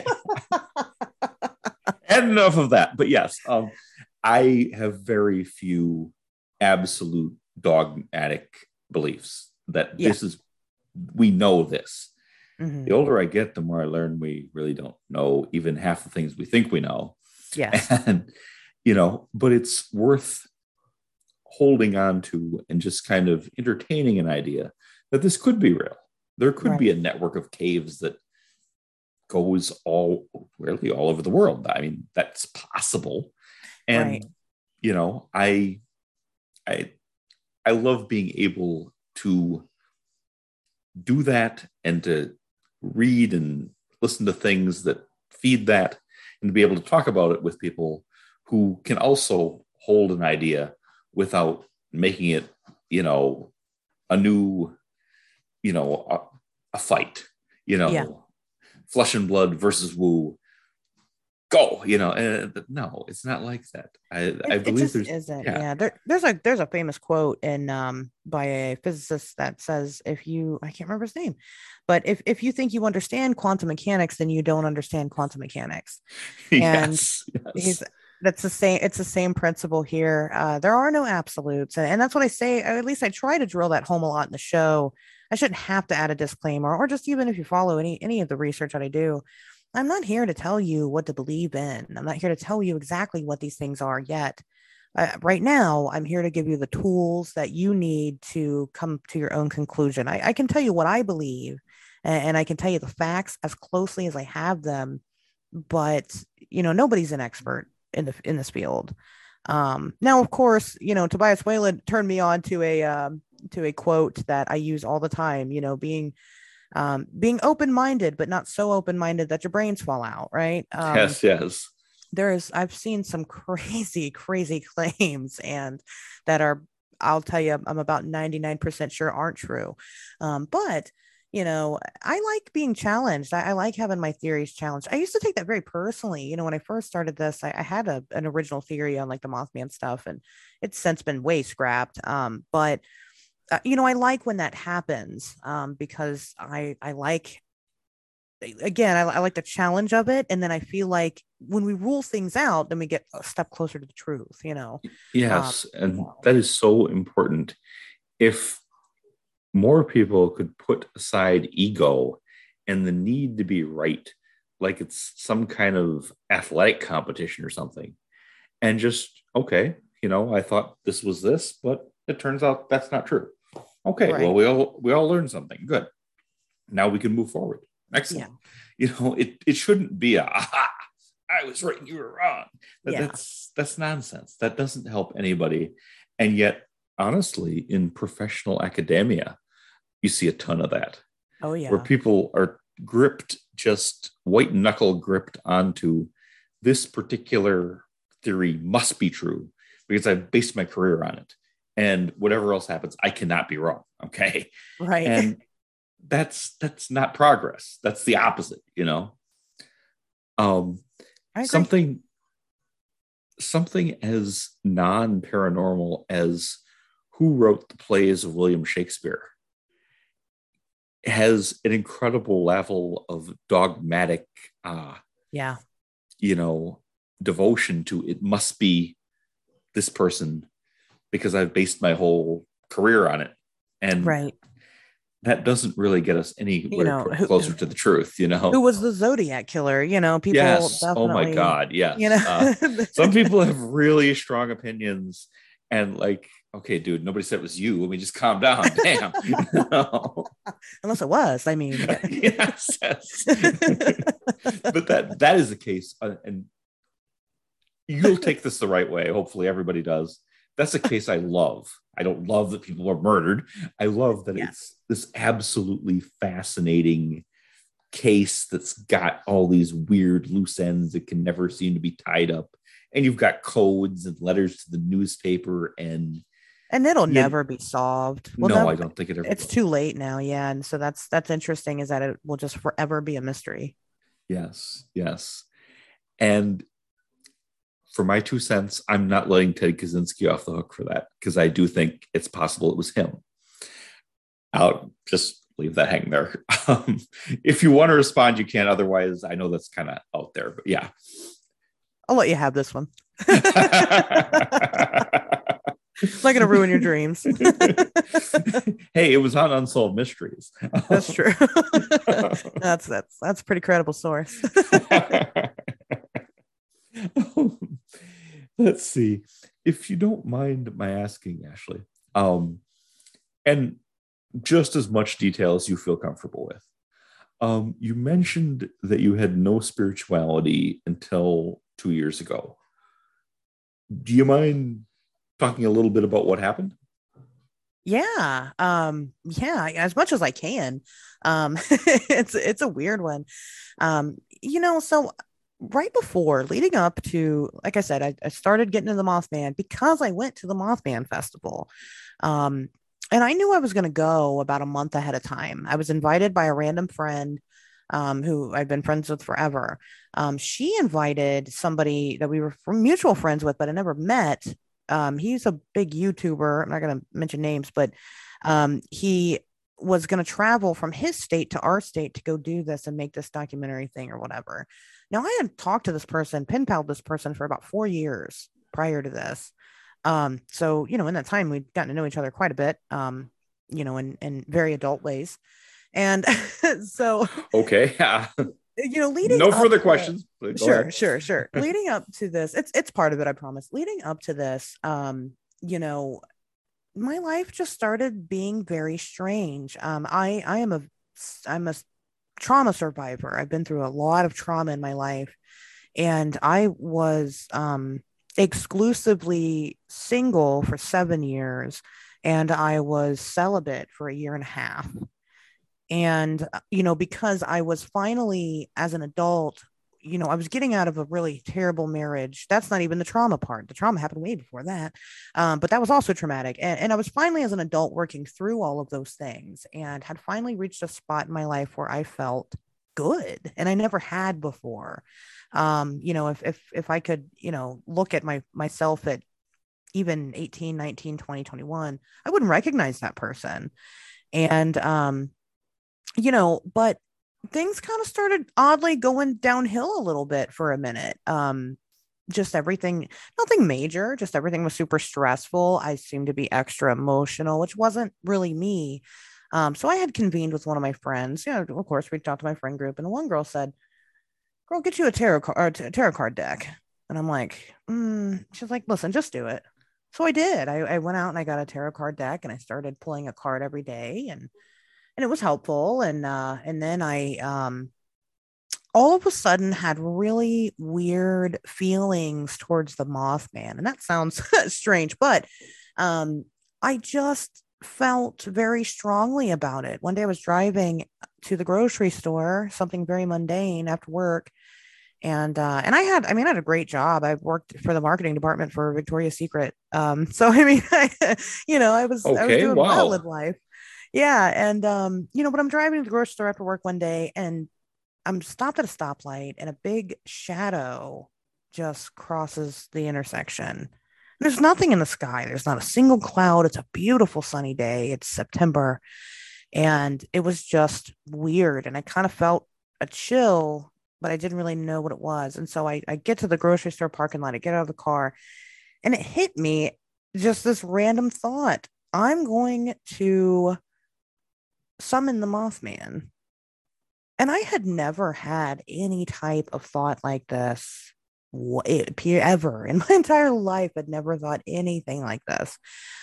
And enough of that. But yes, um, I have very few absolute dogmatic beliefs that Yeah. this is, we know this. The Hmm. older I get, the more I learn we really don't know even half the things we think we know. Yes. And, you know, but it's worth holding on to and just kind of entertaining an idea that this could be real. There could be Right. a network of caves that goes all really all over the world. I mean, that's possible. Right. And, you know, I I I love being able to do that and to read and listen to things that feed that and to be able to talk about it with people who can also hold an idea without making it, you know, a new, you know, a, a fight, you Yeah. know, flesh and blood versus woo, go, you know, and no, it's not like that. I, I It it believe just there's, isn't. yeah, Yeah. There there's a there's a famous quote in um by a physicist that says if you, I can't remember his name, but if if you think you understand quantum mechanics, then you don't understand quantum mechanics. And yes, he's yes. that's the same, it's the same principle here. Uh, there are no absolutes. And, and that's what I say, or at least I try to drill that home a lot in the show. I shouldn't have to add a disclaimer, or just even if you follow any any of the research that I do, I'm not here to tell you what to believe in. I'm not here to tell you exactly what these things are yet. Uh, right now, I'm here to give you the tools that you need to come to your own conclusion. I, I can tell you what I believe, and, and I can tell you the facts as closely as I have them, but you know, nobody's an expert in the in this field. Um, now, of course, you know, Tobias Whalen turned me on to a um, to a quote that I use all the time. You know, being um, being open minded, but not so open minded that your brains fall out. Right. Um, Yes, yes. there is, I've seen some crazy, crazy claims and that are I'll tell you, I'm about ninety-nine percent sure aren't true. Um, but you know, I like being challenged. I, I like having my theories challenged. I used to take that very personally. You know, when I first started this, I, I had a, an original theory on like the Mothman stuff, and it's since been way scrapped. Um, but uh, you know, I like when that happens, um, because I I like, again, I, I like the challenge of it, and then I feel like when we rule things out, then we get a step closer to the truth. You know, um, Yes, and that is so important. If more people could put aside ego and the need to be right, like it's some kind of athletic competition or something, and just, okay, you know, I thought this was this, but it turns out that's not true. Okay, well, right? we all we all learned something. Good. Now we can move forward. Yeah, Excellent. You know, it it shouldn't be a aha, I was right and you were wrong. That, yeah. that's that's nonsense. That doesn't help anybody. And yet, honestly, in professional academia, you see a ton of that, Oh where yeah, people are gripped, just white knuckle gripped onto this particular theory must be true because I've based my career on it. And whatever else happens, I cannot be wrong. Okay. right. And that's that's not progress. That's the opposite, you know. Um I agree. something something as non-paranormal as who wrote the plays of William Shakespeare has an incredible level of dogmatic, uh, Yeah, you know, devotion to it must be this person because I've based my whole career on it. And right. that doesn't really get us You anywhere know, pr- who closer to the truth, you who know? was the Zodiac killer? You know, people Yes. Oh my definitely, God. you Yes. Uh, know, some people have really strong opinions and like, okay, dude, nobody said it was you. Let me just calm down. Damn. No. unless it was. I mean, Yes, yes. But that that is the case, uh, and you'll take this the right way. Hopefully, everybody does. That's a case I love. I don't love that people are murdered. I love that yes. it's this absolutely fascinating case that's got all these weird loose ends that can never seem to be tied up. And you've got codes and letters to the newspaper. And And it'll yeah, never be solved. Well, no, I never. don't think it ever It's will. too late now. Yeah, and so that's that's interesting. Is that it will just forever be a mystery. Yes, yes. And for my two cents, I'm not letting Ted Kaczynski off the hook for that because I do think it's possible it was him. I'll just leave that hanging there. Um, if you want to respond, you can. Otherwise, I know that's kind of out there, but yeah. I'll let you have this one. It's not going to ruin your dreams. Hey, it was on Unsolved Mysteries. That's true. that's that's that's a pretty credible source. Let's see. If you don't mind my asking, Ashley, um, and just as much detail as you feel comfortable with. Um, you mentioned that you had no spirituality until two years ago. Do you mind talking a little bit about what happened? Yeah. Um, yeah, as much as I can. Um, it's it's a weird one. Um, you know, so right before leading up to, like I said, I, I started getting into the Mothman because I went to the Mothman festival. Um, and I knew I was going to go about a month ahead of time. I was invited by a random friend, um, who I've been friends with forever. Um, she invited somebody that we were mutual friends with, but I never met. Um, he's a big YouTuber. I'm not going to mention names, but um, he was going to travel from his state to our state to go do this and make this documentary thing or whatever. Now, I had talked to this person, pen palled this person for about four years prior to this. Um, so, you know, in that time, we'd gotten to know each other quite a bit, um, you know, in, in very adult ways. And so, Okay. Yeah. you know, leading No up further to, questions. But go sure, ahead. sure, sure. Leading up to this, it's it's part of it, I promise. Leading up to this, um, you know, my life just started being very strange. Um, I I am a I'm a trauma survivor. I've been through a lot of trauma in my life, and I was um exclusively single for seven years, and I was celibate for a year and a half. And, uh, you know, because I was finally, as an adult, you know, I was getting out of a really terrible marriage. That's not even the trauma part. The trauma happened way before that. Um, but that was also traumatic. And, and I was finally, as an adult, working through all of those things and had finally reached a spot in my life where I felt good. And I never had before. Um, you know, if, if, if I could, you know, look at my, myself at even eighteen, nineteen, twenty, twenty-one, I wouldn't recognize that person. And, um, you know, but things kind of started oddly going downhill a little bit for a minute. Um, just everything, nothing major, just everything was super stressful. I seemed to be extra emotional, which wasn't really me. Um, so I had convened with one of my friends. You know, of course, reached out to my friend group, and one girl said, "Girl, get you a tarot card, tarot card deck." And I'm like, mm. She's like, "Listen, just do it." So I did. I, I went out and I got a tarot card deck, and I started pulling a card every day, and and it was helpful. And uh, and then I um, all of a sudden had really weird feelings towards the Mothman, and that sounds strange, but um, I just felt very strongly about it. One day I was driving to the grocery store, something very mundane after work, and uh and I had I mean I had a great job. I worked for the marketing department for Victoria's Secret. Um so I mean I, you know, I was I was Okay, doing well in wow. life. Yeah, and um you know, but I'm driving to the grocery store after work one day, and I'm stopped at a stoplight, and a big shadow just crosses the intersection. There's nothing in the sky. There's not a single cloud. It's a beautiful sunny day. It's September, and it was just weird, and I kind of felt a chill, but I didn't really know what it was. And so I, I get to the grocery store parking lot, I get out of the car, and it hit me, just this random thought. I'm going to summon the Mothman. And I had never had any type of thought like this ever in my entire life. I'd never thought anything like this.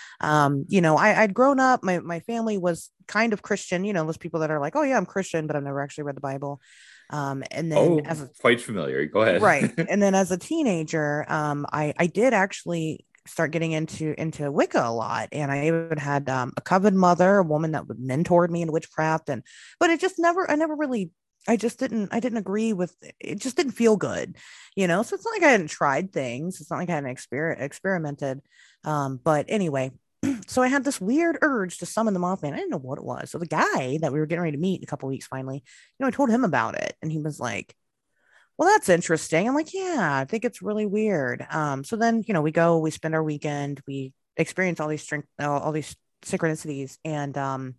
Um, you know, I, I'd grown up, my, my family was kind of Christian, you know, those people that are like, oh yeah, I'm Christian, but I've never actually read the Bible. Um, and then Oh, as a, quite familiar. Go ahead. right. And then as a teenager, um, I, I did actually start getting into into Wicca a lot. And I even had um, a coven mother, a woman that would mentored me in witchcraft. And but it just never, I never really, I just didn't, I didn't agree with it, just didn't feel good, you know. So it's not like I hadn't tried things. It's not like I hadn't exper- experimented. Um, but anyway, so I had this weird urge to summon the Mothman. I didn't know what it was. So the guy that we were getting ready to meet in a couple weeks, finally, you know, I told him about it, and he was like, well, that's interesting. I'm like, yeah, I think it's really weird. Um, so then, you know, we go, we spend our weekend, we experience all these strength, all, all these synchronicities, and um,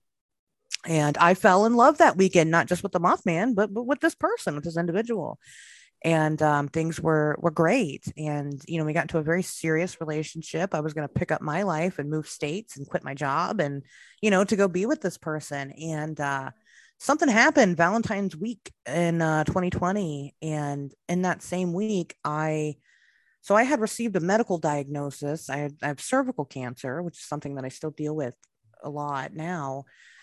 and I fell in love that weekend, not just with the Mothman, but but with this person, with this individual. And um, things were were great. And you know, we got into a very serious relationship. I was going to pick up my life and move states and quit my job, and you know, to go be with this person. And uh, something happened Valentine's week in uh, twenty twenty, and in that same week, I so I had received a medical diagnosis. I, had, I have cervical cancer, which is something that I still deal with a lot now.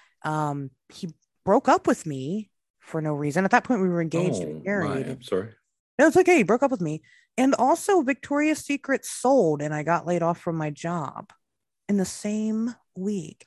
Um, he broke up with me for no reason. At that point, we were engaged and Oh my, married. I'm sorry. No, it's okay. He broke up with me. And also, Victoria's Secret sold, and I got laid off from my job in the same week.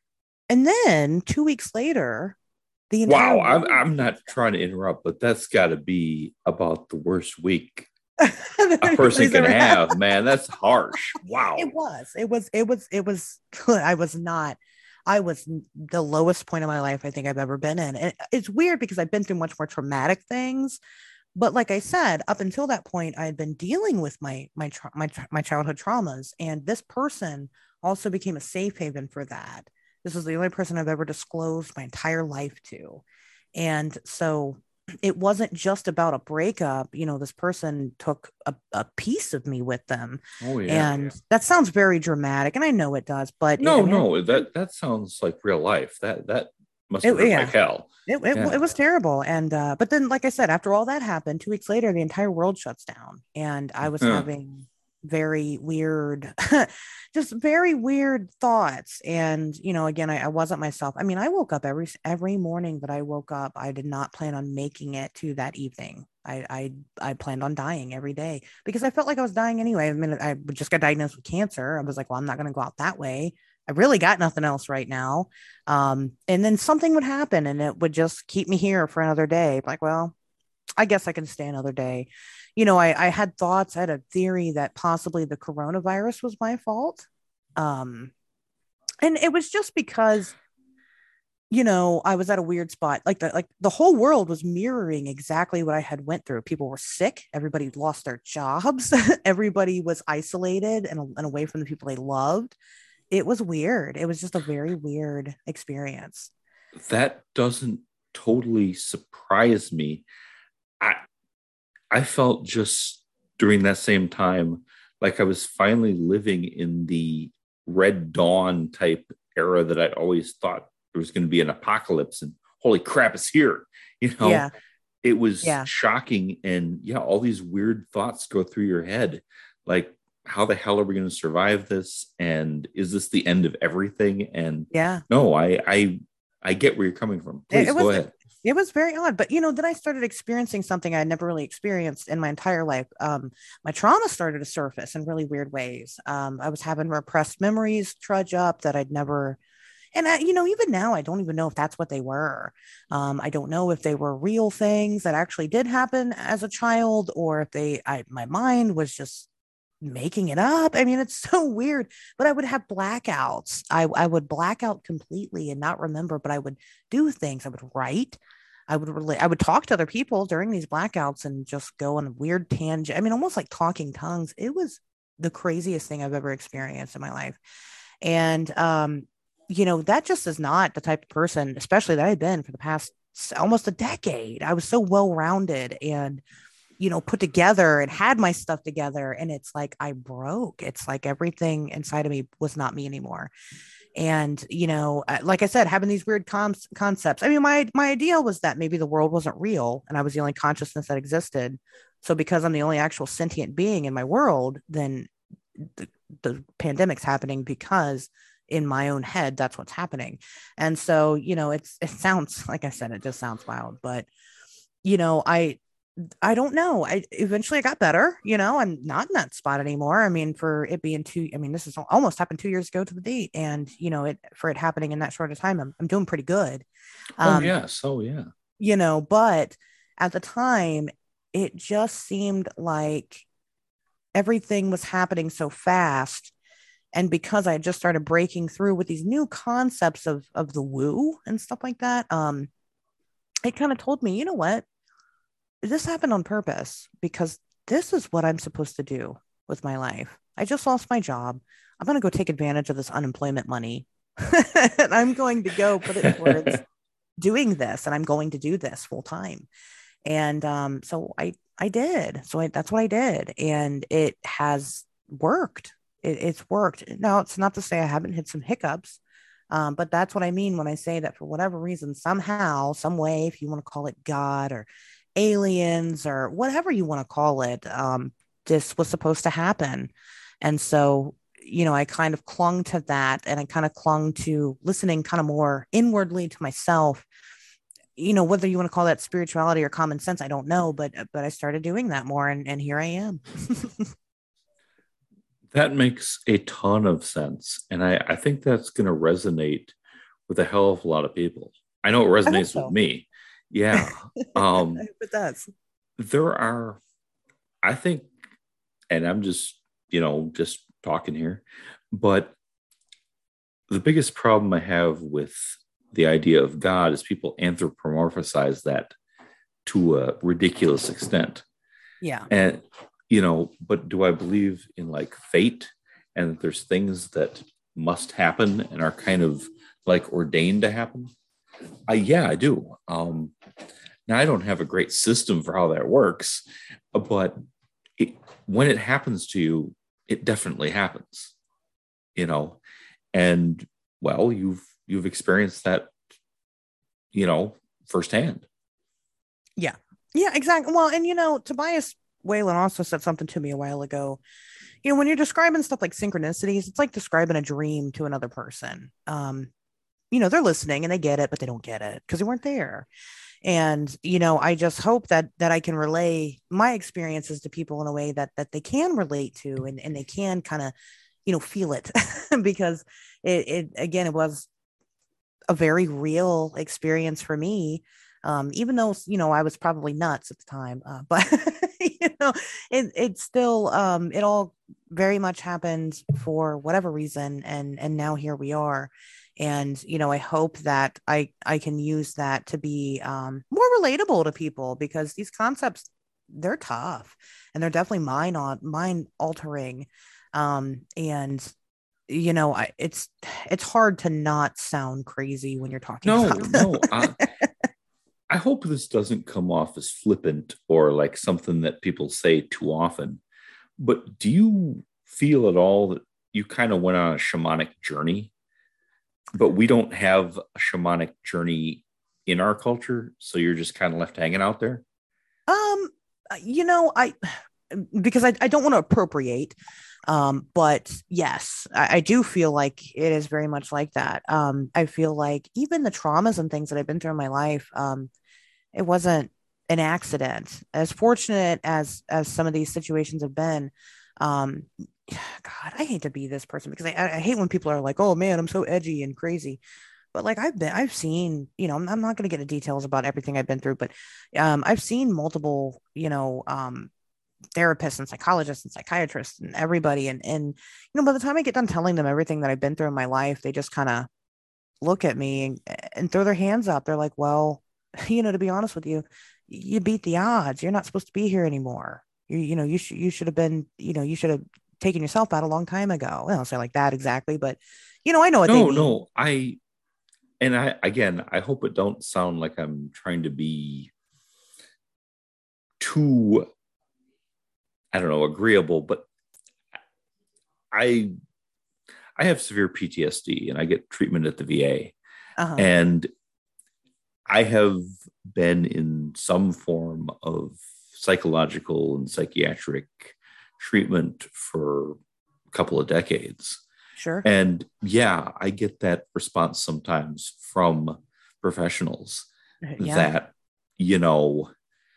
And then two weeks later, the entire Wow, I'm world I'm not shuts trying to interrupt, but that's got to be about the worst week down. that a person anybody's can ever had. have, man. That's harsh. It Wow. was. It was. It was. It was. I was not. I was the lowest point of my life I think I've ever been in. And it's weird because I've been through much more traumatic things. But like I said, up until that point, I had been dealing with my my tra- my my childhood traumas, and this person also became a safe haven for that. This is the only person I've ever disclosed my entire life to, and so it wasn't just about a breakup. You know, this person took a, a piece of me with them, Oh yeah. and that sounds very dramatic, and I know it does, but it, I No, mean, no, that that sounds like real life. That that must it, have hurt like yeah, hell. it, it, it Yeah. was terrible. And, uh, but then, like I said, after all that happened, two weeks later, the entire world shuts down. And I was Huh. having very weird, just very weird thoughts. And, you know, again, I, I wasn't myself. I mean, I woke up every, every morning that I woke up, I did not plan on making it to that evening. I, I, I planned on dying every day because I felt like I was dying anyway. I mean, I just got diagnosed with cancer. I was like, well, I'm not going to go out that way. I really got nothing else right now. Um, and then something would happen and it would just keep me here for another day. Like, well, I guess I can stay another day. You know, I, I had thoughts, I had a theory that possibly the coronavirus was my fault. Um, and it was just because, you know, I was at a weird spot. Like the like the whole world was mirroring exactly what I had went through. People were sick, everybody lost their jobs, everybody was isolated and, and away from the people they loved. It was weird. It was just a very weird experience. That doesn't totally surprise me. I I felt just during that same time like I was finally living in the Red Dawn type era that I'd always thought there was going to be an apocalypse and holy crap, it's here. You know, Yeah. it was Yeah. shocking. And yeah, all these weird thoughts go through your head. Like, how the hell are we going to survive this? And is this the end of everything? And Yeah. no, I, I, I get where you're coming from. It, it Please go was ahead. it was very odd. But you know, then I started experiencing something I had never really experienced in my entire life. Um, my trauma started to surface in really weird ways. Um, I was having repressed memories trudge up that I'd never, and I, you know, even now, I don't even know if that's what they were. Um, I don't know if they were real things that actually did happen as a child, or if they, I, my mind was just making it up. I mean, it's so weird. But I would have blackouts. I, I would black out completely and not remember, but I would do things. I would write. I would relate. I would talk to other people during these blackouts and just go on a weird tangent. I mean, almost like talking tongues. It was the craziest thing I've ever experienced in my life. And um, you know, that just is not the type of person, especially that I've been for the past almost a decade. I was so well rounded and, you know, put together and had my stuff together. And it's like I broke. It's like everything inside of me was not me anymore. And, you know, uh, like I said, having these weird com- concepts. I mean, my my idea was that maybe the world wasn't real and I was the only consciousness that existed. So because I'm the only actual sentient being in my world, then the, the pandemic's happening because in my own head that's what's happening. And so, you know, it's it sounds like I said, it just sounds wild, but you know, i I don't know. I eventually I got better, you know, I'm not in that spot anymore. I mean, for it being two, I mean, this is almost happened two years ago to the date. And, you know, it for it happening in that short of time, I'm, I'm doing pretty good. Oh, Um, yes. Oh, yeah. you know, but at the time, it just seemed like everything was happening so fast. And because I had just started breaking through with these new concepts of of the woo and stuff like that, um, it kind of told me, you know what, this happened on purpose because this is what I'm supposed to do with my life. I just lost my job. I'm going to go take advantage of this unemployment money and I'm going to go put it towards doing this and I'm going to do this full time. And um, so I, I did. So I, that's what I did. And it has worked. It, it's worked. Now, it's not to say I haven't hit some hiccups, um, but that's what I mean when I say that for whatever reason, somehow, some way, if you want to call it God or aliens or whatever you want to call it, um, this was supposed to happen. And so, you know, I kind of clung to that and I kind of clung to listening kind of more inwardly to myself. You know, whether you want to call that spirituality or common sense, I don't know, but but I started doing that more and, and here I am. That makes a ton of sense. And I, I think that's going to resonate with a hell of a lot of people. I know it I hope resonates with so. me. Yeah. I Um, hope it does. there are, I think, and I'm just, you know, just talking here, but the biggest problem I have with the idea of God is people anthropomorphize that to a ridiculous extent. Yeah. And, you know, but do I believe in like fate and that there's things that must happen and are kind of like ordained to happen? Uh, yeah, I do. Um, now, I don't have a great system for how that works, but it, when it happens to you, it definitely happens, you know, and well, you've you've experienced that, you know, firsthand. Yeah. Yeah, exactly. Well, and you know, Tobias Whalen also said something to me a while ago. You know, when you're describing stuff like synchronicities, it's like describing a dream to another person. Um, you know, they're listening and they get it, but they don't get it because they weren't there. And, you know, I just hope that that I can relay my experiences to people in a way that that they can relate to and, and they can kind of, you know, feel it because it, it again, it was a very real experience for me. Um, even though, you know, I was probably nuts at the time, uh, but you know, it, it still, um, it all very much happened for whatever reason. And, and now here we are. And, you know, I hope that I, I can use that to be, um, more relatable to people, because these concepts, they're tough and they're definitely mind on mind altering. Um, and, you know, I, it's, it's hard to not sound crazy when you're talking No, about them. no. I, I hope this doesn't come off as flippant or like something that people say too often. But do you feel at all that you kind of went on a shamanic journey, but we don't have a shamanic journey in our culture? So you're just kind of left hanging out there? Um, you know, I because I, I don't want to appropriate, um, but yes, I, I do feel like it is very much like that. Um, I feel like even the traumas and things that I've been through in my life, um, it wasn't an accident. As fortunate as as some of these situations have been, um, God, I hate to be this person because I, I hate when people are like, "Oh man, I'm so edgy and crazy." But like I've been, I've seen, you know, I'm, I'm not going to get into details about everything I've been through, but um, I've seen multiple, you know, um, therapists and psychologists and psychiatrists and everybody, and and you know, by the time I get done telling them everything that I've been through in my life, they just kind of look at me and, and throw their hands up. They're like, "Well, you know, to be honest with you, you beat the odds. You're not supposed to be here anymore. You, you know, you should you should have been, you know, you should have taken yourself out a long time ago." I don't say like that exactly, but you know, I know what they No, mean. no. I and I again, I hope it don't sound like I'm trying to be too, I don't know, agreeable, but I I have severe P T S D and I get treatment at the V A. Uh-huh. And I have been in some form of psychological and psychiatric treatment for a couple of decades. Sure. And yeah, I get that response sometimes from professionals Yeah. that, you know,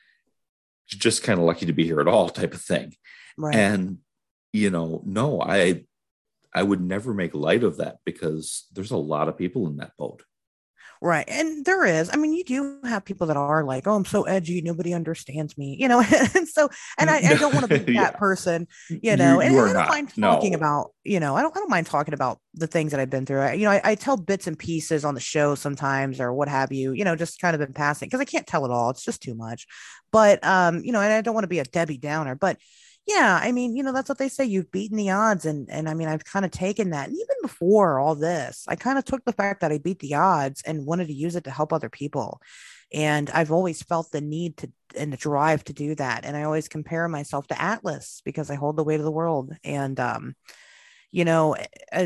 just kind of lucky to be here at all type of thing. Right. And, you know, no, I I would never make light of that because there's a lot of people in that boat. Right. And there is, I mean, you do have people that are like, oh, I'm so edgy, nobody understands me, you know. And so, and I, I No, don't want to be that yeah, person, you you know, and, and you are I don't not. mind talking No, about, you know, I don't, I don't mind talking about the things that I've been through. I, you know, I, I tell bits and pieces on the show sometimes or what have you, you know, just kind of in passing because I can't tell it all. It's just too much. But, um, you know, and I don't want to be a Debbie Downer, but yeah, I mean, you know, that's what they say. You've beaten the odds. And and I mean, I've kind of taken that. And even before all this, I kind of took the fact that I beat the odds and wanted to use it to help other people. And I've always felt the need to and the drive to do that. And I always compare myself to Atlas because I hold the weight of the world. And um, you know,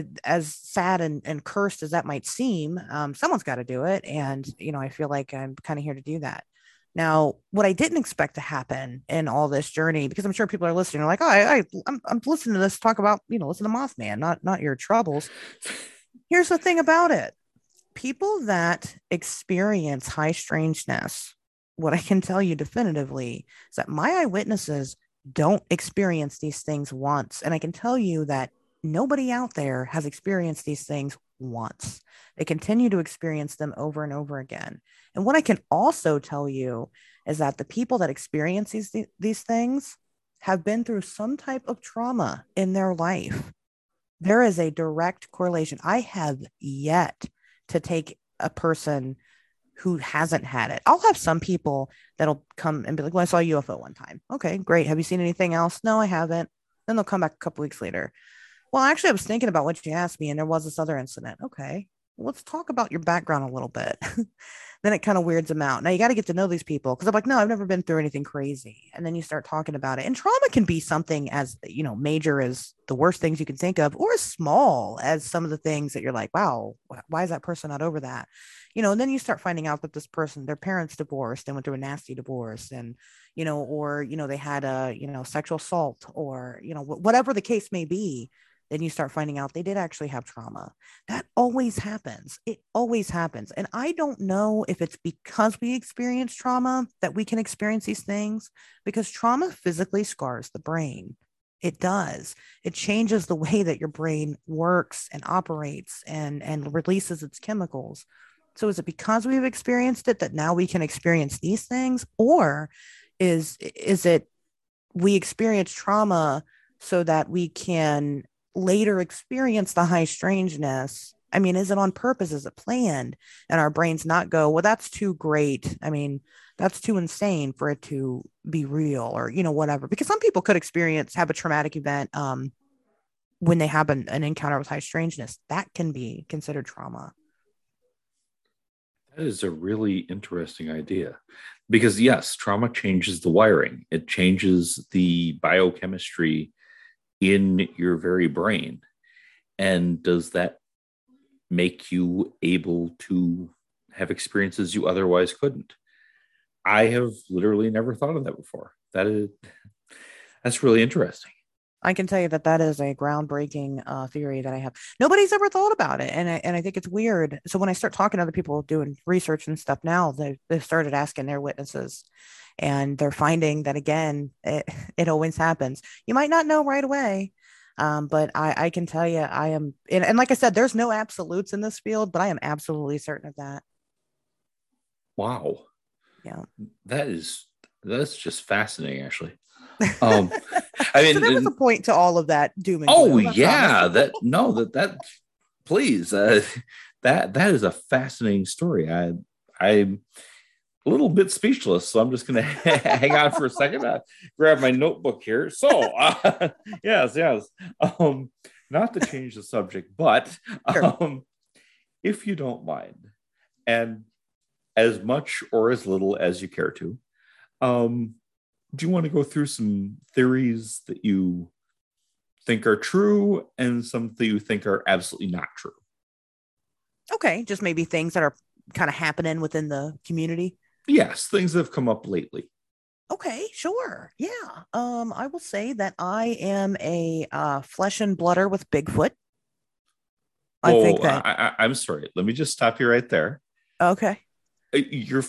as sad and, and cursed as that might seem, um, someone's got to do it. And, you know, I feel like I'm kind of here to do that. Now, what I didn't expect to happen in all this journey, because I'm sure people are listening, are like, oh, I, I I'm, I'm listening to this talk about, you know, listen to Mothman, not not your troubles. Here's the thing about it: people that experience high strangeness, what I can tell you definitively is that my eyewitnesses don't experience these things once. And I can tell you that nobody out there has experienced these things once. They continue to experience them over and over again. And what I can also tell you is that the people that experience these, these things have been through some type of trauma in their life. There is a direct correlation. I have yet to take a person who hasn't had it. I'll have some people that'll come and be like, well, I saw a U F O one time. Okay, great. Have you seen anything else? No, I haven't. Then they'll come back a couple weeks later. Well, actually, I was thinking about what you asked me, and there was this other incident. Okay, well, let's talk about your background a little bit. Then it kind of weirds them out. Now you got to get to know these people because I'm like, no, I've never been through anything crazy. And then you start talking about it. And trauma can be something as, you know, major as the worst things you can think of, or as small as some of the things that you're like, wow, why is that person not over that? You know, and then you start finding out that this person, their parents divorced and went through a nasty divorce, and, you know, or, you know, they had a, you know, sexual assault, or, you know, whatever the case may be. Then you start finding out they did actually have trauma. That always happens. It always happens. And I don't know if it's because we experience trauma that we can experience these things, because trauma physically scars the brain. It does. It changes the way that your brain works and operates and, and releases its chemicals. So is it because we've experienced it that now we can experience these things? Or is is it we experience trauma so that we can later experience the high strangeness? I mean, is it on purpose? Is it planned? And our brains not go, well, that's too great. I mean, that's too insane for it to be real, or, you know, whatever. Because some people could experience, have a traumatic event um, when they have an, an encounter with high strangeness. That can be considered trauma. That is a really interesting idea because, yes, trauma changes the wiring, it changes the biochemistry in your very brain. And does that make you able to have experiences you otherwise couldn't? I have literally never thought of that before. That is, that's really interesting. I can tell you that that is a groundbreaking uh, theory that I have. Nobody's ever thought about it, and I, and I think it's weird. So when I start talking to other people doing research and stuff now, they they've started asking their witnesses, and they're finding that again, it it always happens. You might not know right away, um, but I I can tell you I am, and, and like I said, there's no absolutes in this field, but I am absolutely certain of that. Wow. Yeah. That is, that's just fascinating, actually. Um, I So there was a mean, point to all of that doom and oh gloom. I yeah, promise. that no, that that please, uh, that that is a fascinating story. I I'm a little bit speechless, so I'm just gonna hang on for a second. Uh, grab my notebook here. So uh, yes, yes. Um, not to change the subject, but Sure. um, if you don't mind, and as much or as little as you care to, um, do you want to go through some theories that you think are true and some that you think are absolutely not true? Okay, just maybe things that are kind of happening within the community. Yes, things that have come up lately. Okay, sure. Yeah. Um, I will say that I am a uh, flesh and blooder with Bigfoot. I Whoa, think that. I, I, I'm sorry. Let me just stop you right there. Okay. Uh, You're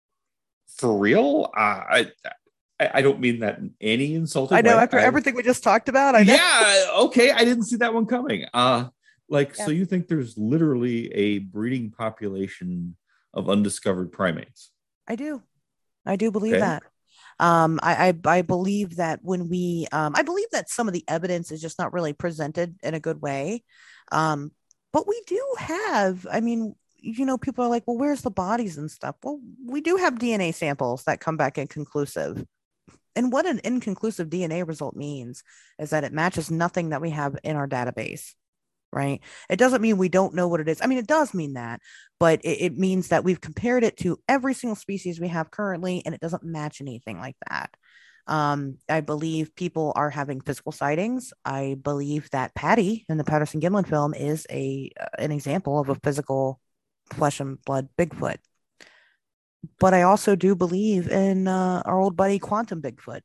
for real? Uh, I, I I don't mean that in any I insulting know way. after I everything we just talked about, I know. yeah, okay. I didn't see that one coming. Uh, like so Yes, you think there's literally a breeding population of undiscovered primates? I do. I do believe Okay. that. Um, I, I I believe that when we, um, I believe that some of the evidence is just not really presented in a good way. Um, but we do have, I mean, you know, people are like, well, where's the bodies and stuff? Well, we do have D N A samples that come back inconclusive. And what an inconclusive D N A result means is that it matches nothing that we have in our database, right? It doesn't mean we don't know what it is. I mean, it does mean that, but it, it means that we've compared it to every single species we have currently, and it doesn't match anything like that. Um, I believe people are having physical sightings. I believe that Patty in the Patterson Gimlin film is a uh, an example of a physical flesh and blood Bigfoot. But I also do believe in uh, our old buddy Quantum Bigfoot.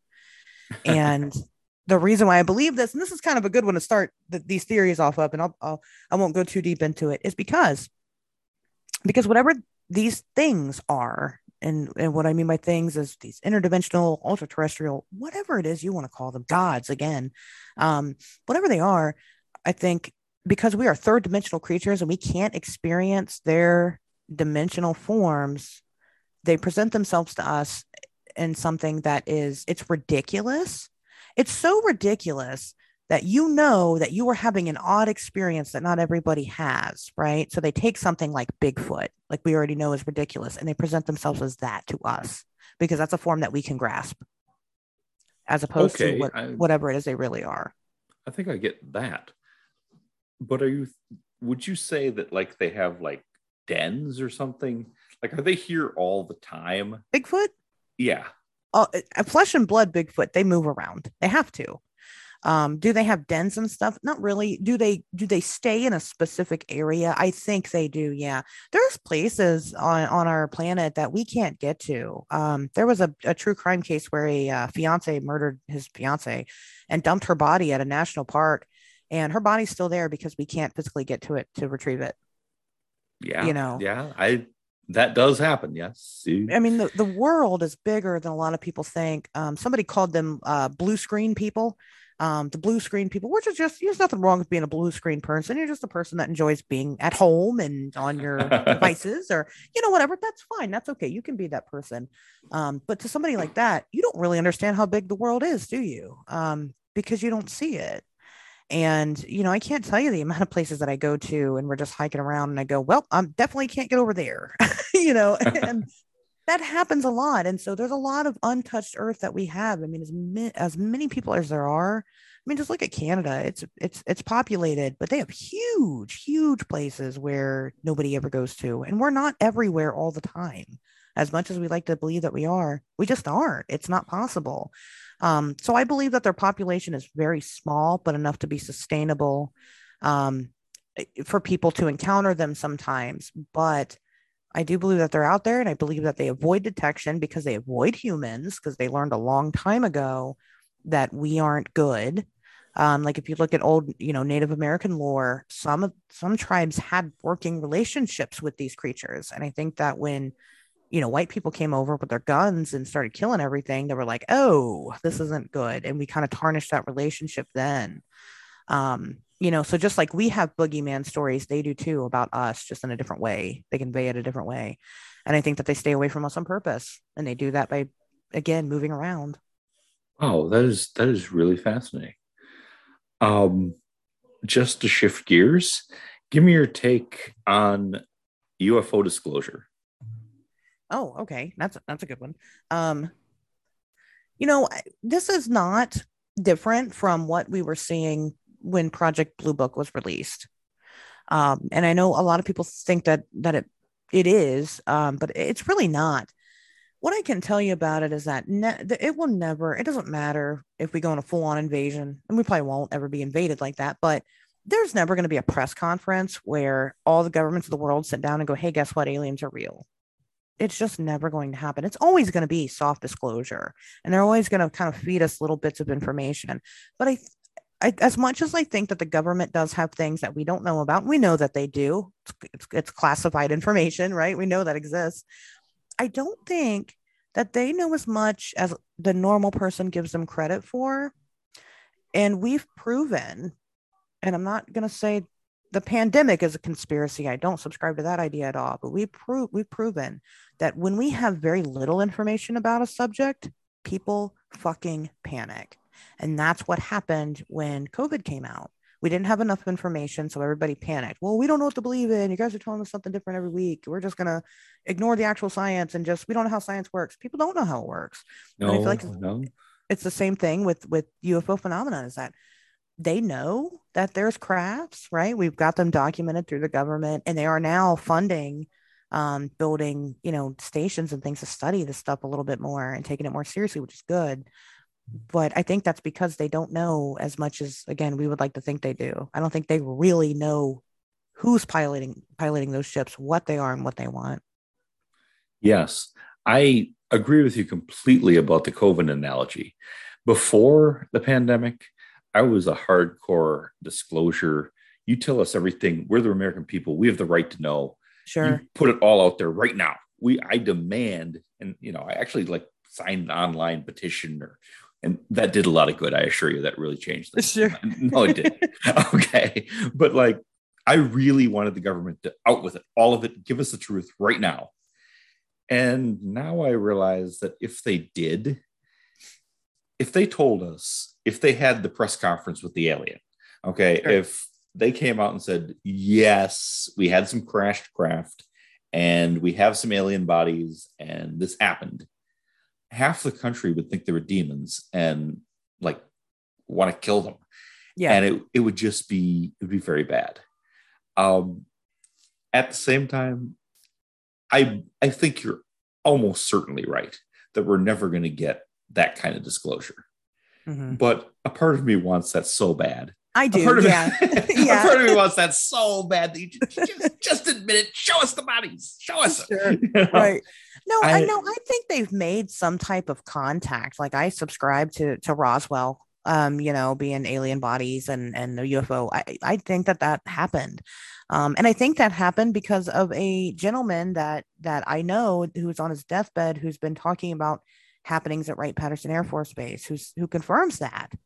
And the reason why I believe this, and this is kind of a good one to start the, these theories off of, and I'll, I'll I won't go too deep into it, is because because whatever these things are, and and what I mean by things is these interdimensional, ultra terrestrial, whatever it is you want to call them, gods again, um, whatever they are, I think because we are third dimensional creatures and we can't experience their dimensional forms, they present themselves to us in something that is it's ridiculous. It's so ridiculous that you know that you are having an odd experience that not everybody has, right? So they take something like Bigfoot, like we already know is ridiculous, and they present themselves as that to us because that's a form that we can grasp, as opposed to Okay, what I whatever it is they really are. I think I get that. But are you would you say that like they have like dens or something? Like are they here all the time? Bigfoot, Yeah. uh, flesh and blood Bigfoot, they move around. They have to. Um, do they have dens and stuff? Not really. Do they do they stay in a specific area? I think they do, yeah. There's places on, on our planet that we can't get to. Um, there was a, a true crime case where a uh, fiance murdered his fiance and dumped her body at a national park, and her body's still there because we can't physically get to it to retrieve it. You Yeah. know, Yeah. I that does happen. Yes. See? I mean, the, the world is bigger than a lot of people think. Um, somebody called them uh, blue screen people. Um, the blue screen people, which is just, there's nothing wrong with being a blue screen person. You're just a person that enjoys being at home and on your devices, or, you know, whatever. That's fine. That's okay. You can be that person. Um, but to somebody like that, you don't really understand how big the world is, do you? Um, because you don't see it. And, you know, I can't tell you the amount of places that I go to and we're just hiking around and I go, well, I definitely can't get over there, you know, and that happens a lot. And so there's a lot of untouched earth that we have. I mean, as, mi- as many people as there are, I mean, just look at Canada. It's it's it's populated, but they have huge, huge places where nobody ever goes to. And we're not everywhere all the time. As much as we like to believe that we are, we just aren't. It's not possible. Um, so I believe that their population is very small, but enough to be sustainable um, for people to encounter them sometimes. But I do believe that they're out there, and I believe that they avoid detection because they avoid humans, because they learned a long time ago that we aren't good. Um, like if you look at old, you know, Native American lore, some of some tribes had working relationships with these creatures, and I think that when, you know, white people came over with their guns and started killing everything, they were like, "Oh, this isn't good," and we kind of tarnished that relationship then. Um, you know, so just like we have boogeyman stories, they do too about us, just in a different way. They convey it a different way. And I think that they stay away from us on purpose. And they do that by, again, moving around. Oh, that is that is really fascinating. Um, just to shift gears, give me your take on U F O disclosure. Oh, okay. That's that's a good one. Um, you know, this is not different from what we were seeing when Project Blue Book was released. Um, and I know a lot of people think that that it it is, um, but it's really not. What I can tell you about it is that ne- it will never, it doesn't matter if we go on a full on invasion, and we probably won't ever be invaded like that, but there's never going to be a press conference where all the governments of the world sit down and go, hey, guess what? Aliens are real. It's just never going to happen. It's always going to be soft disclosure, and they're always going to kind of feed us little bits of information. But I, I, as much as I think that the government does have things that we don't know about, we know that they do. It's, it's, it's classified information, right? We know that exists. I don't think that they know as much as the normal person gives them credit for. And we've proven, and I'm not going to say the pandemic is a conspiracy. I don't subscribe to that idea at all, but we prove we've proven that when we have very little information about a subject, people fucking panic. And that's what happened when COVID came out. We didn't have enough information, so everybody panicked. Well, we don't know what to believe in. You guys are telling us something different every week. We're just going to ignore the actual science and just, we don't know how science works. People don't know how it works. And I feel No, like it's, no. it's the same thing with, with U F O phenomena, is that they know that there's crafts, right? We've got them documented through the government, and they are now funding um, building, you know, stations and things to study this stuff a little bit more and taking it more seriously, which is good. But I think that's because they don't know as much as, again, we would like to think they do. I don't think they really know who's piloting piloting those ships, what they are, and what they want. Yes, I agree with you completely about the COVID analogy. Before the pandemic, I was a hardcore disclosure. You tell us everything. We're the American people. We have the right to know. You Sure. put it all out there right now. We, I demand, and you know, I actually like signed an online petition, or, and that did a lot of good. I assure you, that really changed things. Sure. No, it did. Okay, but like, I really wanted the government to out with it, all of it. Give us the truth right now. And now I realize that if they did, if they told us, if they had the press conference with the alien, okay, Sure. if they came out and said, yes, we had some crashed craft and we have some alien bodies and this happened, half the country would think they were demons and like want to kill them. Yeah. And it, it would just be, it would be very bad. Um, at the same time, I I think you're almost certainly right that we're never going to get that kind of disclosure. Mhm. But a part of me wants that so bad. I A do. part of me, Yeah. a Yeah. part of me wants that so bad that you just, just, just admit it. Show us the bodies. Show us. Sure. You know? Right. No, I I know. I think they've made some type of contact. Like I subscribe to to Roswell, um, you know, being alien bodies and and the U F O. I I think that that happened, um, and I think that happened because of a gentleman that that I know who's on his deathbed, who's been talking about happenings at Wright Patterson Air Force Base, who's who confirms that.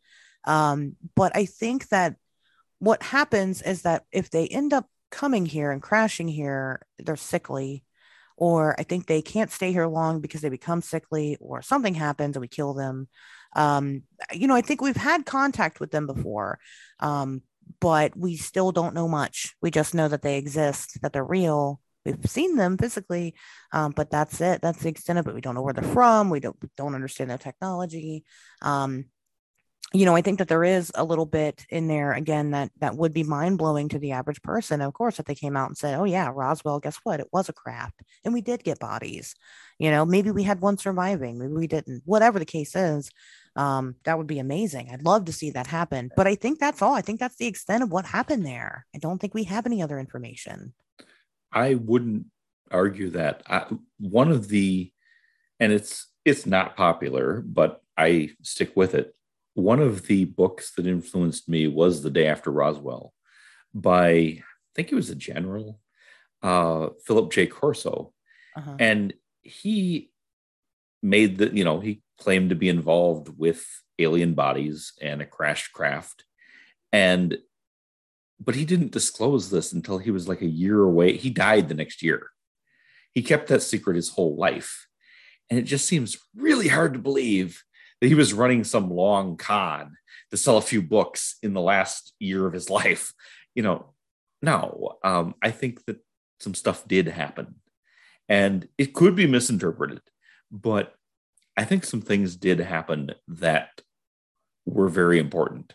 Um, but I think that what happens is that if they end up coming here and crashing here, they're sickly, or I think they can't stay here long because they become sickly, or something happens and we kill them. Um, you know, I think we've had contact with them before, um, but we still don't know much. We just know that they exist, that they're real. We've seen them physically, um, but that's it. That's the extent of it. We don't know where they're from. We don't we don't understand their technology. Um, you know, I think that there is a little bit in there again that that would be mind blowing to the average person. Of course, if they came out and said, "Oh yeah, Roswell, guess what? It was a craft, and we did get bodies." You know, maybe we had one surviving, maybe we didn't. Whatever the case is, um, that would be amazing. I'd love to see that happen. But I think that's all. I think that's the extent of what happened there. I don't think we have any other information. I wouldn't argue that. I, one of the, and it's it's not popular, but I stick with it. One of the books that influenced me was The Day After Roswell by, I think it was a general, uh, Philip J. Corso. Uh-huh. And he made the, you know, he claimed to be involved with alien bodies and a crashed craft. And, but he didn't disclose this until he was like a year away. He died the next year. He kept that secret his whole life. And it just seems really hard to believe that he was running some long con to sell a few books in the last year of his life. You know, no, um, I think that some stuff did happen and it could be misinterpreted, but I think some things did happen that were very important.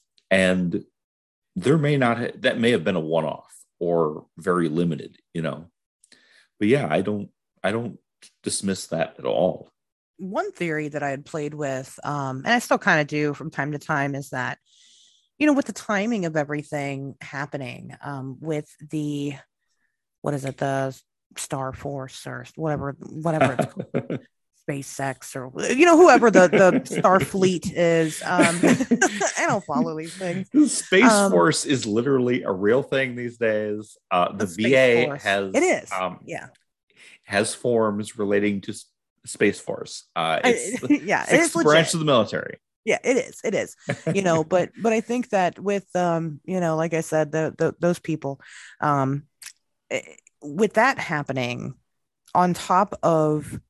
And there may not, ha- that may have been a one-off or very limited, you know, but yeah, I don't, I don't dismiss that at all. One theory that I had played with, um, and I still kind of do from time to time, is that, you know, with the timing of everything happening, um, with the, what is it, the Star Force or whatever, whatever it's called, SpaceX or, you know, whoever the, the Starfleet is. Um, I don't follow these things. Space Um, Force is literally a real thing these days. Uh, the the V Space A Force. has It is. um, Yeah. has forms relating to Space Force. Uh, it's I, the yeah. It sixth is branch legit. of the military. Yeah, it is. It is. You know, but but I think that with um, you know, like I said, the, the those people, um, eh, with that happening on top of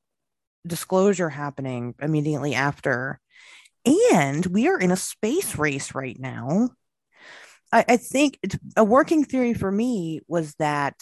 disclosure happening immediately after, and we are in a space race right now. I, I think it's, a working theory for me was that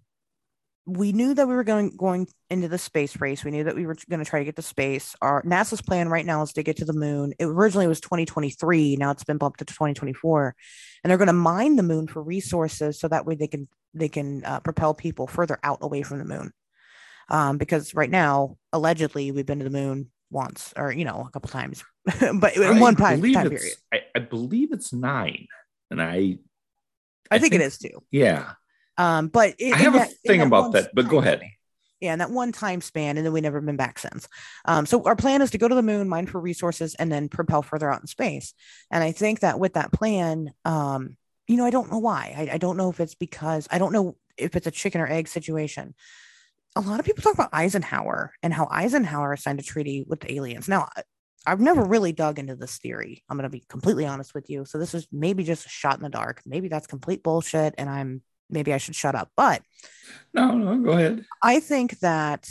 we knew that we were going going into the space race. We knew that we were going to try to get to space. Our NASA's plan right now is to get to the moon. It originally was twenty twenty-three. Now it's been bumped to twenty twenty-four, and they're going to mine the moon for resources so that way they can they can uh, propel people further out away from the moon. Um, because right now, allegedly, we've been to the moon once, or you know, a couple times, but in I one time believe time it's period. I, I believe it's nine, and I I I think it think is too. yeah. Um, but in, I in have a that in thing that about one that, but go time ahead. span, yeah, in that one time span, and then we never been back since. Um, so our plan is to go to the moon, mine for resources, and then propel further out in space. And I think that with that plan, um, you know, I don't know why. I, I don't know if it's because I don't know if it's a chicken or egg situation. A lot of people talk about Eisenhower and how Eisenhower signed a treaty with the aliens. Now, I've never really dug into this theory. I'm going to be completely honest with you. So this is maybe just a shot in the dark. Maybe that's complete bullshit, and I'm maybe I should shut up. But No, no, go ahead. I think that